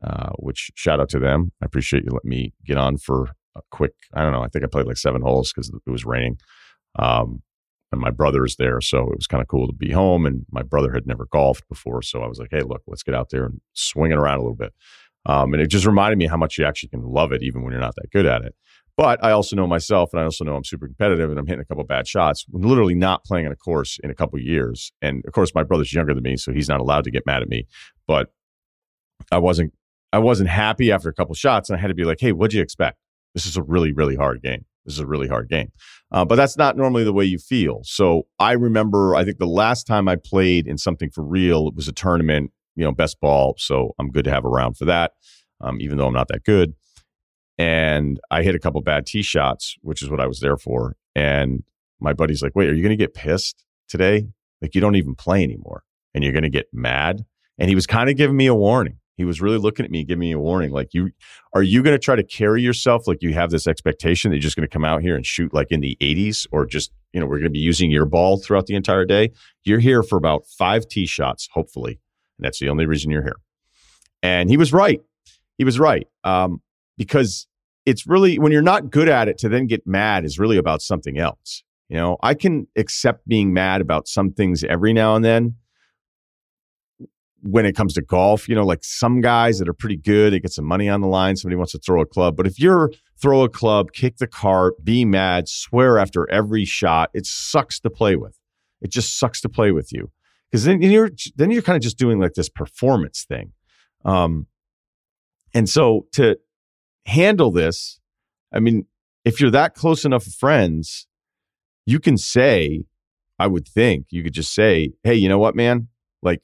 uh, which shout out to them. I appreciate you letting me get on for a quick, I don't know, I think I played like seven holes because it was raining. Um, and my brother is there, so it was kind of cool to be home. And my brother had never golfed before, so I was like, hey, look, let's get out there and swing it around a little bit. Um, and it just reminded me how much you actually can love it, even when you're not that good at it. But I also know myself, and I also know I'm super competitive, and I'm hitting a couple bad shots. I'm literally not playing on a course in a couple of years. And of course, my brother's younger than me, so he's not allowed to get mad at me. But I wasn't, I wasn't happy after a couple of shots, and I had to be like, hey, what'd you expect? This is a really, really hard game. This is a really hard game. Uh, but that's not normally the way you feel. So I remember, I think the last time I played in something for real, it was a tournament, you know, best ball. So I'm good to have around for that, um, even though I'm not that good. And I hit a couple bad tee shots, which is what I was there for. And my buddy's like, wait, are you going to get pissed today? Like, you don't even play anymore and you're going to get mad. And he was kind of giving me a warning. He was really looking at me, giving me a warning. Like, you, are you going to try to carry yourself like you have this expectation that you're just going to come out here and shoot like in the eighties, or just, you know, we're going to be using your ball throughout the entire day? You're here for about five tee shots, hopefully. And that's the only reason you're here. And he was right. He was right. Um, because it's really, when you're not good at it, to then get mad is really about something else. You know, I can accept being mad about some things every now and then. When it comes to golf, you know, like some guys that are pretty good, they get some money on the line, somebody wants to throw a club. But if you're throw a club, kick the cart, be mad, swear after every shot, it sucks to play with. It just sucks to play with you. Because then you're then you're kind of just doing like this performance thing. Um, and so to handle this, I mean, if you're that close enough friends, you can say, I would think, you could just say, hey, you know what, man? Like,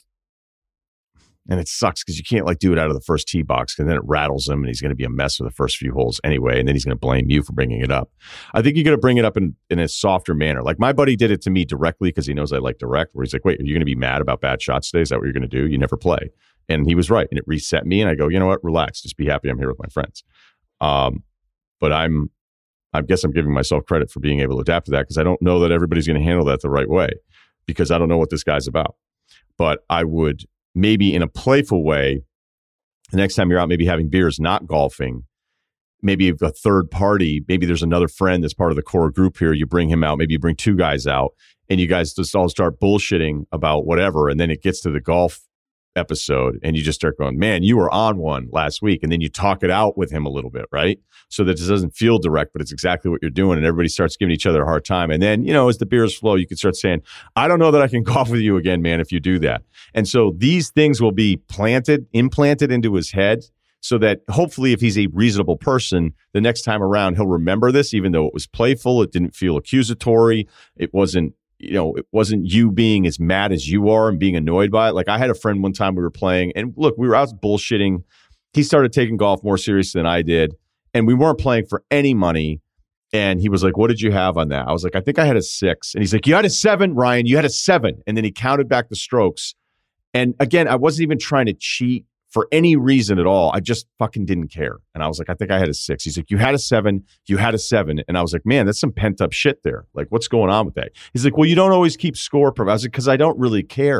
and it sucks because you can't like do it out of the first tee box, because then it rattles him and he's going to be a mess for the first few holes anyway. And then he's going to blame you for bringing it up. I think you got to bring it up in, in a softer manner. Like my buddy did it to me directly because he knows I like direct, where he's like, wait, are you going to be mad about bad shots today? Is that what you're going to do? You never play. And he was right. And it reset me. And I go, you know what? Relax. Just be happy I'm here with my friends. Um, but I'm, I guess I'm giving myself credit for being able to adapt to that, because I don't know that everybody's going to handle that the right way, because I don't know what this guy's about. But I would, maybe in a playful way, the next time you're out, maybe having beers, not golfing, maybe a third party, maybe there's another friend that's part of the core group here. You bring him out, maybe you bring two guys out, and you guys just all start bullshitting about whatever. And then it gets to the golf episode and you just start going, man, you were on one last week. And then you talk it out with him a little bit, right? So that it doesn't feel direct, but it's exactly what you're doing. And everybody starts giving each other a hard time. And then, you know, as the beers flow, you can start saying, I don't know that I can golf with you again, man, if you do that. And so these things will be planted, implanted into his head, so that hopefully if he's a reasonable person, the next time around, he'll remember this, even though it was playful. It didn't feel accusatory. It wasn't, you know, it wasn't you being as mad as you are and being annoyed by it. Like I had a friend one time we were playing, and look, we were out bullshitting. He started taking golf more seriously than I did, and we weren't playing for any money. And he was like, what did you have on that? I was like, I think I had a six. And he's like, you had a seven, Ryan. You had a seven. And then he counted back the strokes. And again, I wasn't even trying to cheat for any reason at all. I just fucking didn't care. And I was like, I think I had a six. He's like, you had a seven, you had a seven. And I was like, man, that's some pent up shit there. Like, what's going on with that? He's like, well, you don't always keep score. I was like, because I don't really care.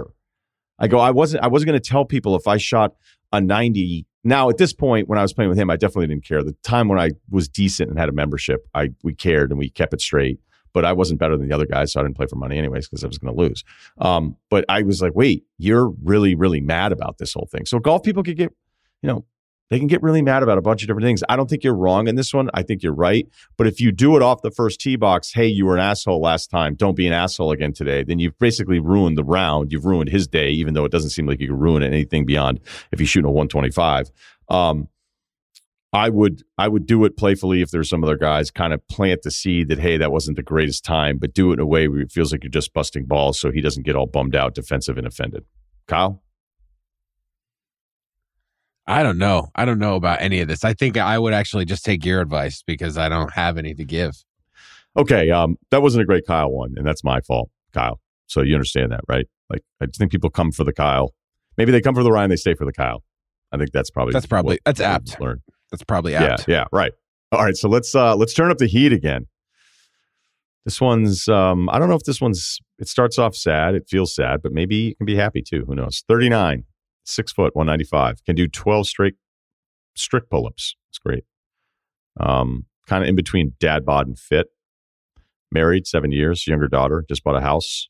I go, I wasn't, I wasn't going to tell people if I shot a ninety. Now, at this point, when I was playing with him, I definitely didn't care. The time when I was decent and had a membership, I we cared and we kept it straight. But I wasn't better than the other guys, so I didn't play for money anyways because I was going to lose. Um, but I was like, wait, you're really, really mad about this whole thing. So golf people could get, you know, they can get really mad about a bunch of different things. I don't think you're wrong in this one. I think you're right. But if you do it off the first tee box, hey, you were an asshole last time, don't be an asshole again today, then you've basically ruined the round. You've ruined his day, even though it doesn't seem like you could ruin anything beyond if he's shooting a one twenty-five. Um, I would I would do it playfully if there's some other guys, kind of plant the seed that, hey, that wasn't the greatest time, but do it in a way where it feels like you're just busting balls so he doesn't get all bummed out, defensive, and offended. Kyle? I don't know. I don't know about any of this. I think I would actually just take your advice because I don't have any to give. Okay, um, that wasn't a great Kyle one, and that's my fault, Kyle. So you understand that, right? Like, I just think people come for the Kyle. Maybe they come for the Ryan, they stay for the Kyle. I think that's probably that's probably what, that's what apt. Learned. That's probably apt. Yeah, yeah, right. All right, so let's uh, let's turn up the heat again. This one's um, I don't know if this one's. It starts off sad. It feels sad, but maybe you can be happy too. Who knows? thirty-nine, six foot, one ninety-five. Can do twelve straight strict pull-ups. It's great. Um, kind of in between dad bod and fit. Married, seven years, younger daughter, just bought a house.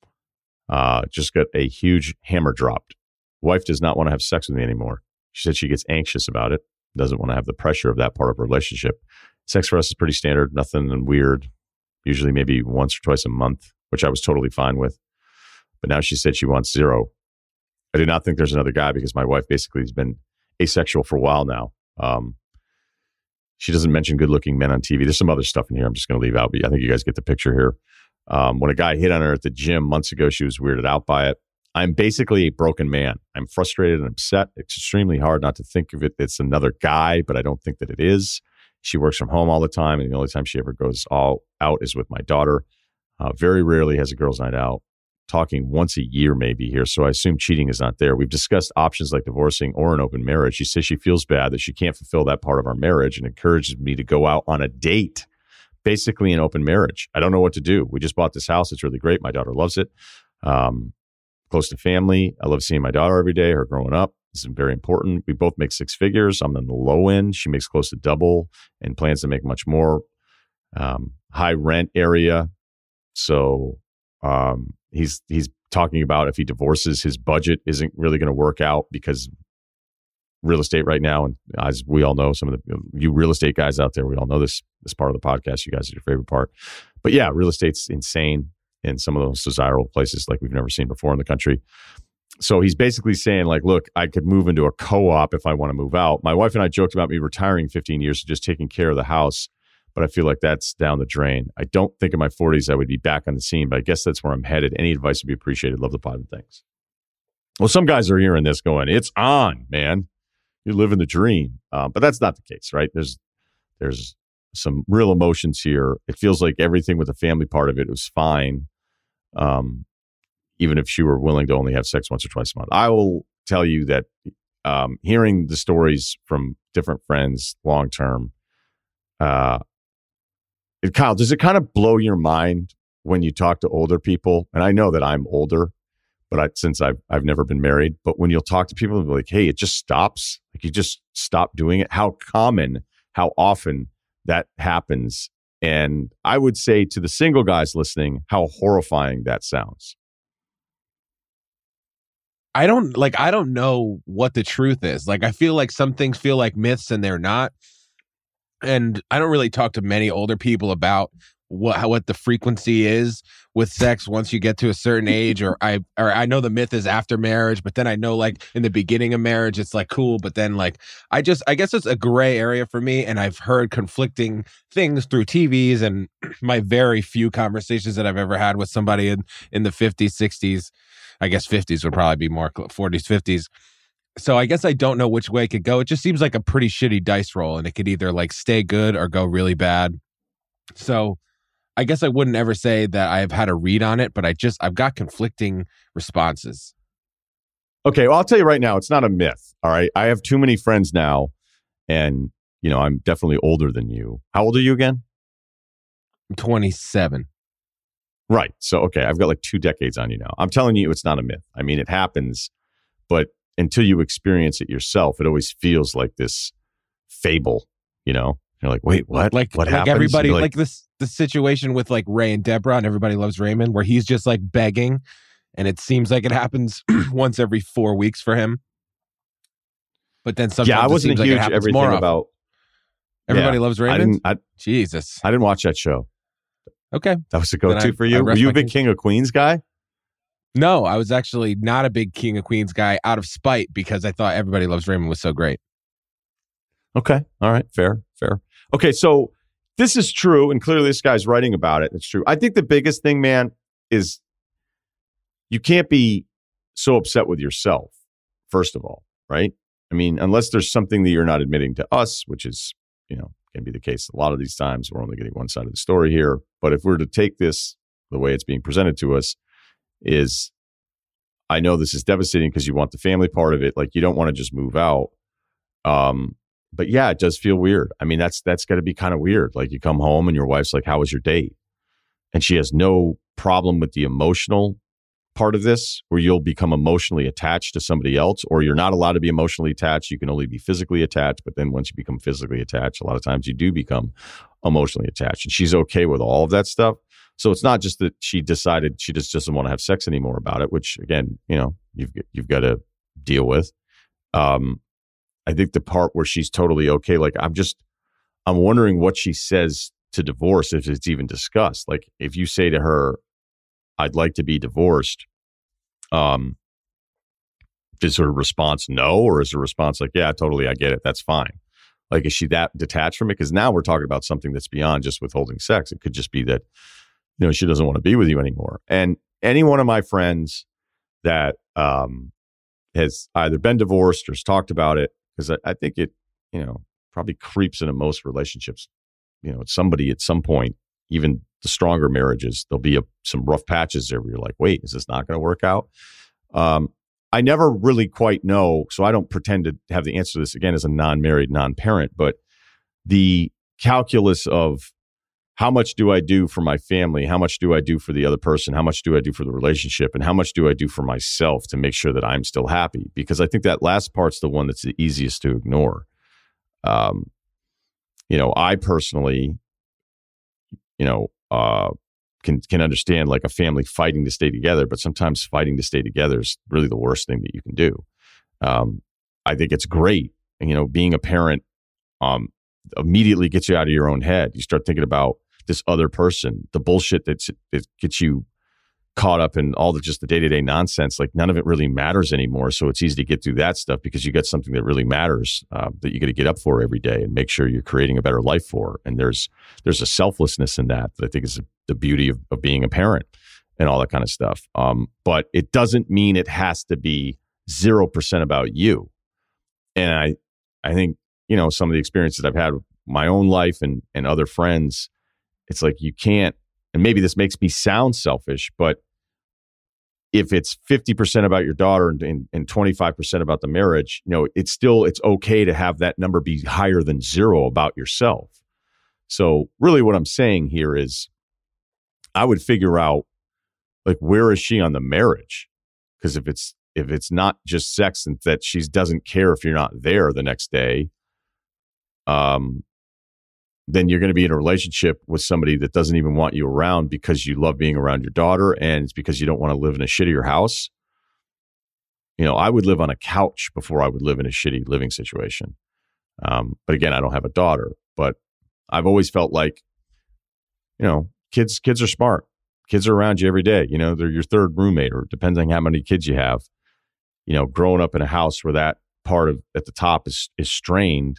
Uh, just got a huge hammer dropped. Wife does not want to have sex with me anymore. She said she gets anxious about it, doesn't want to have the pressure of that part of her relationship. Sex for us is pretty standard, nothing weird. Usually maybe once or twice a month, which I was totally fine with. But now she said she wants zero. I do not think there's another guy because my wife basically has been asexual for a while now. Um, she doesn't mention good-looking men on T V. There's some other stuff in here I'm just going to leave out, but I think you guys get the picture here. Um, when a guy hit on her at the gym months ago, she was weirded out by it. I'm basically a broken man. I'm frustrated and upset. It's extremely hard not to think of it. It's another guy, but I don't think that it is. She works from home all the time, and the only time she ever goes all out is with my daughter. Uh, very rarely has a girls' night out. Talking once a year maybe here, so I assume cheating is not there. We've discussed options like divorcing or an open marriage. She says she feels bad that she can't fulfill that part of our marriage and encourages me to go out on a date, basically an open marriage. I don't know what to do. We just bought this house. It's really great. My daughter loves it. Um, close to family. I love seeing my daughter every day, her growing up. This is very important. We both make six figures. I'm on the low end. She makes close to double and plans to make much more. Um, high rent area. So um, he's he's talking about if he divorces, his budget isn't really going to work out because real estate right now, and as we all know, some of the you real estate guys out there, we all know this this part of the podcast. You guys are your favorite part. But yeah, real estate's insane in some of those desirable places like we've never seen before in the country. So he's basically saying, like, look, I could move into a co-op if I want to move out. My wife and I joked about me retiring fifteen years to just taking care of the house, but I feel like that's down the drain. I don't think in my forties I would be back on the scene, but I guess that's where I'm headed. Any advice would be appreciated. Love the pod and thanks. Well, some guys are hearing this going, it's on, man. You're living the dream. Um, but that's not the case, right? There's there's some real emotions here. It feels like everything with the family part of it was fine. Um, even if she were willing to only have sex once or twice a month. I will tell you that um, hearing the stories from different friends long term, uh, it, Kyle, does it kind of blow your mind when you talk to older people? And I know that I'm older, but I, since I've I've never been married, but when you'll talk to people and be like, hey, it just stops. Like you just stop doing it. How common, how often that happens. And I would say to the single guys listening, how horrifying that sounds. I don't like, I don't know what the truth is. Like, I feel like some things feel like myths and they're not. And I don't really talk to many older people about what, how, what the frequency is with sex once you get to a certain age, or I, or I know the myth is after marriage, but then I know like in the beginning of marriage, it's like cool. But then like, I just, I guess it's a gray area for me. And I've heard conflicting things through T Vs and my very few conversations that I've ever had with somebody in, in the fifties, sixties. I guess fifties would probably be more forties, fifties. So I guess I don't know which way it could go. It just seems like a pretty shitty dice roll, and it could either like stay good or go really bad. So I guess I wouldn't ever say that I've had a read on it, but I just, I've got conflicting responses. Okay, well, I'll tell you right now, it's not a myth. All right. I have too many friends now, and, you know, I'm definitely older than you. How old are you again? I'm twenty-seven. Right. So, okay, I've got like two decades on you now. I'm telling you, it's not a myth. I mean, it happens, but until you experience it yourself, it always feels like this fable, you know? You're like, wait, what? Like, what like happens? everybody, like, like this, the situation with like Ray and Deborah and Everybody Loves Raymond, where he's just like begging, and it seems like it happens once every four weeks for him. But then sometimes yeah, I wasn't it a huge like it everything more about. Everybody yeah, Loves Raymond. I didn't, I, Jesus, I didn't watch that show. Okay, that was a go-to I, for you. Were you a big King of Queens guy? No, I was actually not a big King of Queens guy out of spite because I thought Everybody Loves Raymond was so great. Okay. All right. Fair, fair. Okay. So this is true. And clearly this guy's writing about it. It's true. I think the biggest thing, man, is you can't be so upset with yourself, first of all, right? I mean, unless there's something that you're not admitting to us, which is, you know, can be the case a lot of these times. We're only getting one side of the story here. But if we're to take this the way it's being presented to us, is I know this is devastating because you want the family part of it. Like you don't want to just move out. Um, but yeah, it does feel weird. I mean, that's that's got to be kind of weird. Like you come home and your wife's like, how was your date? And she has no problem with the emotional part of this where you'll become emotionally attached to somebody else, or you're not allowed to be emotionally attached. You can only be physically attached. But then once you become physically attached, a lot of times you do become emotionally attached. And she's okay with all of that stuff. So it's not just that she decided she just doesn't want to have sex anymore about it, which again, you know, you've you've got to deal with. Um, I think the part where she's totally okay, like I'm just, I'm wondering what she says to divorce, if it's even discussed. Like if you say to her, I'd like to be divorced, um, is her response no? Or is her response like, yeah, totally, I get it, that's fine? Like, is she that detached from it? Because now we're talking about something that's beyond just withholding sex. It could just be that, you know, she doesn't want to be with you anymore. And any one of my friends that um, has either been divorced or has talked about it, because I, I think it, you know, probably creeps into most relationships. You know, somebody at some point, even the stronger marriages, there'll be a, some rough patches there where you're like, wait, is this not going to work out? Um, I never really quite know, so I don't pretend to have the answer to this again as a non-married, non-parent, but the calculus of how much do I do for my family? How much do I do for the other person? How much do I do for the relationship? And how much do I do for myself to make sure that I'm still happy? Because I think that last part's the one that's the easiest to ignore. Um, you know, I personally, you know, uh, can can understand like a family fighting to stay together, but sometimes fighting to stay together is really the worst thing that you can do. Um, I think it's great, you know, being a parent um, immediately gets you out of your own head. You start thinking about this other person, the bullshit that's, that gets you caught up in all the just the day-to-day nonsense. Like none of it really matters anymore. So it's easy to get through that stuff because you got something that really matters uh, that you got to get up for every day and make sure you're creating a better life for. And there's there's a selflessness in that that I think is the beauty of, of being a parent and all that kind of stuff. Um, but it doesn't mean it has to be zero percent about you. And I I think, you know, some of the experiences I've had with my own life and and other friends, it's like you can't, and maybe this makes me sound selfish, but if it's fifty percent about your daughter and, and, and twenty-five percent about the marriage, you know, it's still, it's okay to have that number be higher than zero about yourself. So really what I'm saying here is I would figure out like, where is she on the marriage? Because if it's, if it's not just sex and that she doesn't care if you're not there the next day, um, then you're going to be in a relationship with somebody that doesn't even want you around because you love being around your daughter and it's because you don't want to live in a shittier house. You know, I would live on a couch before I would live in a shitty living situation. Um, but again, I don't have a daughter, but I've always felt like, you know, kids, kids are smart. Kids are around you every day. You know, they're your third roommate, or depends on how many kids you have. You know, growing up in a house where that part of at the top is is strained,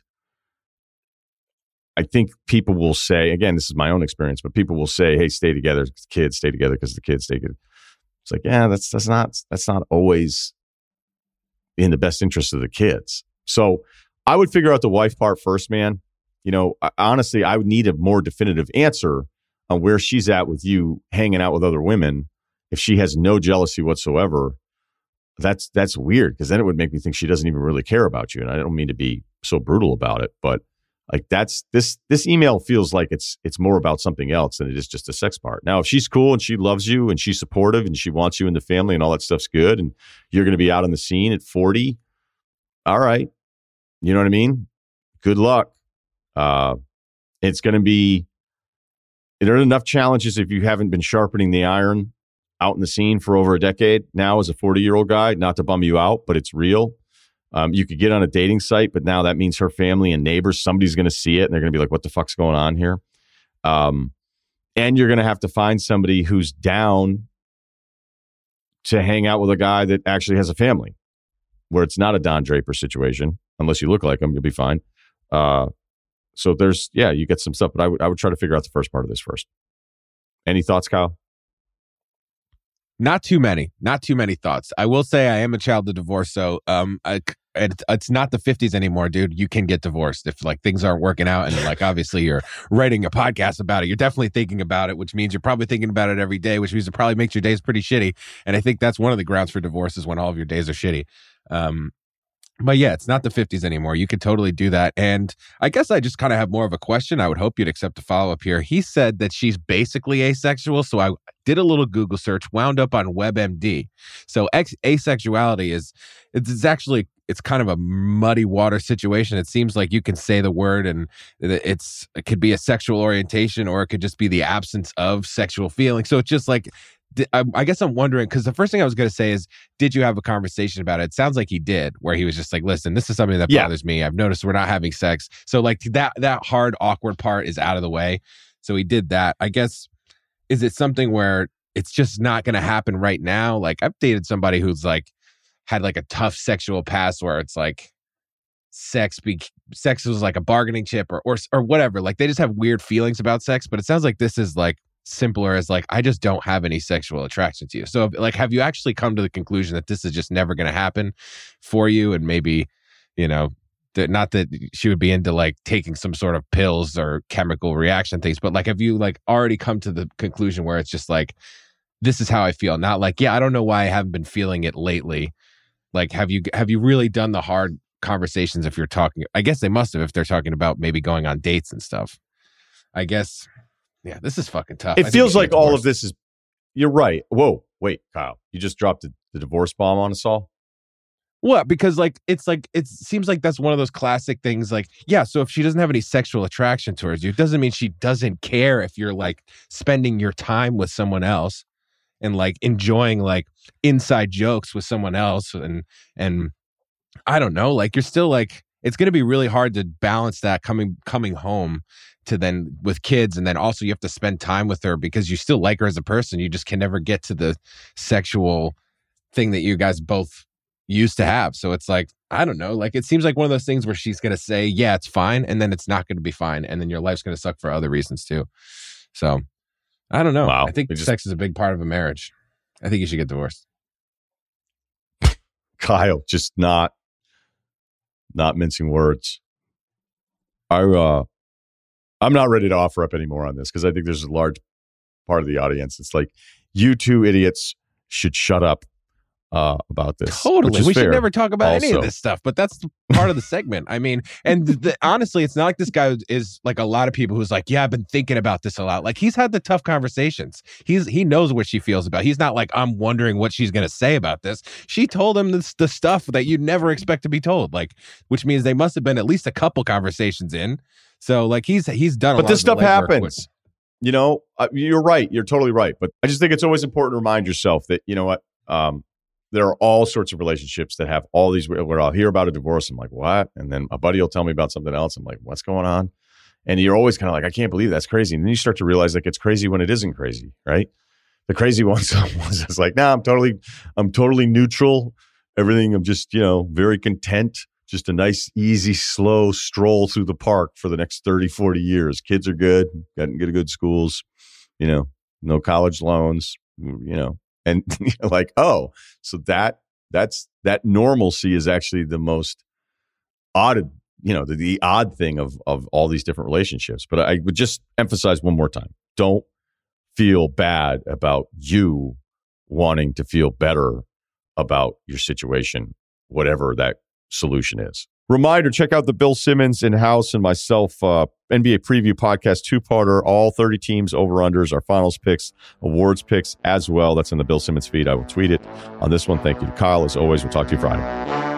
I think people will say, again, this is my own experience, but people will say, hey, stay together, kids stay together because the kids stay together. It's like, yeah, that's that's not that's not always in the best interest of the kids. So I would figure out the wife part first, man. You know, I, honestly, I would need a more definitive answer on where she's at with you hanging out with other women. If she has no jealousy whatsoever, that's that's weird, because then it would make me think she doesn't even really care about you. And I don't mean to be so brutal about it, but like that's this this email feels like it's it's more about something else than it is just a sex part. Now, if she's cool and she loves you and she's supportive and she wants you in the family and all that stuff's good, and you're going to be out on the scene at forty, all right, you know what I mean? Good luck. Uh, it's going to be, there are enough challenges if you haven't been sharpening the iron out in the scene for over a decade now as a forty-year-old guy, not to bum you out, but it's real. Um, you could get on a dating site, but now that means her family and neighbors, somebody's going to see it and they're going to be like, what the fuck's going on here? Um, and you're going to have to find somebody who's down to hang out with a guy that actually has a family, where it's not a Don Draper situation. Unless you look like him, you'll be fine. Uh, so there's, yeah, you get some stuff, but I would I would try to figure out the first part of this first. Any thoughts, Kyle? Not too many, not too many thoughts. I will say I am a child of divorce, so um, I, it, it's not the fifties anymore, dude. You can get divorced if like things aren't working out, and like obviously you're writing a podcast about it. You're definitely thinking about it, which means you're probably thinking about it every day, which means it probably makes your days pretty shitty. And I think that's one of the grounds for divorce is when all of your days are shitty. Um, But yeah, it's not the fifties anymore. You could totally do that. And I guess I just kind of have more of a question. I would hope you'd accept a follow-up here. He said that she's basically asexual. So I did a little Google search, wound up on WebMD. So ex- asexuality is, it's, it's actually, it's kind of a muddy water situation. It seems like you can say the word and it's, it could be a sexual orientation or it could just be the absence of sexual feeling. So it's just like, I guess I'm wondering, because the first thing I was going to say is, did you have a conversation about it? It sounds like he did, where he was just like, listen, this is something that yeah. bothers me. I've noticed we're not having sex. So like that that hard, awkward part is out of the way. So he did that. I guess, is it something where it's just not going to happen right now? Like I've dated somebody who's like, had like a tough sexual past where it's like, sex be sex was like a bargaining chip or, or or whatever. Like they just have weird feelings about sex, but it sounds like this is like, simpler as like, I just don't have any sexual attraction to you. So like, have you actually come to the conclusion that this is just never going to happen for you? And maybe, you know, that not that she would be into like taking some sort of pills or chemical reaction things, but like, have you like already come to the conclusion where it's just like, this is how I feel? Not like, yeah, I don't know why I haven't been feeling it lately. Like, have you, have you really done the hard conversations if you're talking, I guess they must have, if they're talking about maybe going on dates and stuff, I guess. Yeah, this is fucking tough. It feels like all of this is, you're right. Whoa, wait, Kyle, you just dropped the, the divorce bomb on us all? What? Because like, it's like, it seems like that's one of those classic things like, yeah, so if she doesn't have any sexual attraction towards you, it doesn't mean she doesn't care if you're like spending your time with someone else and like enjoying like inside jokes with someone else. And, and I don't know, like you're still like, it's going to be really hard to balance that coming, coming home to then with kids. And then also you have to spend time with her because you still like her as a person. You just can never get to the sexual thing that you guys both used to have. So it's like, I don't know, like it seems like one of those things where she's going to say, yeah, it's fine. And then it's not going to be fine. And then your life's going to suck for other reasons too. So I don't know. Wow. I think just, sex is a big part of a marriage. I think you should get divorced. Kyle, just not, not mincing words. I, uh, I'm not ready to offer up any more on this because I think there's a large part of the audience. It's like, you two idiots should shut up uh, about this. Totally. We should never talk about also. any of this stuff, but that's part of the segment. I mean, and the, honestly, it's not like this guy is like a lot of people who's like, yeah, I've been thinking about this a lot. Like he's had the tough conversations. He's He knows what she feels about. He's not like, I'm wondering what she's going to say about this. She told him this, the stuff that you'd never expect to be told, like, which means they must have been at least a couple conversations in. So like he's he's done a but lot this of stuff happens with. You know, uh, you're right, you're totally right, but I just think it's always important to remind yourself that, you know what, um there are all sorts of relationships that have all these where I'll hear about a divorce, I'm like, what? And then a buddy will tell me about something else, I'm like, what's going on? And you're always kind of like, I can't believe that's crazy. And then you start to realize like it's crazy when it isn't crazy, right? The crazy ones was just like, nah, I'm totally I'm totally neutral, everything, I'm just, you know, very content. Just a nice, easy, slow stroll through the park for the next thirty, forty years. Kids are good, getting good, good schools, you know, no college loans, you know, and you're like, oh, so that that's that normalcy is actually the most odd, you know, the, the odd thing of of all these different relationships. But I would just emphasize one more time: don't feel bad about you wanting to feel better about your situation, whatever that solution is. Reminder, check out the Bill Simmons in-house and myself uh, N B A preview podcast, two-parter, all thirty teams, over-unders, our finals picks, awards picks as well. That's in the Bill Simmons feed. I will tweet it on this one. Thank you to Kyle. As always, we'll talk to you Friday.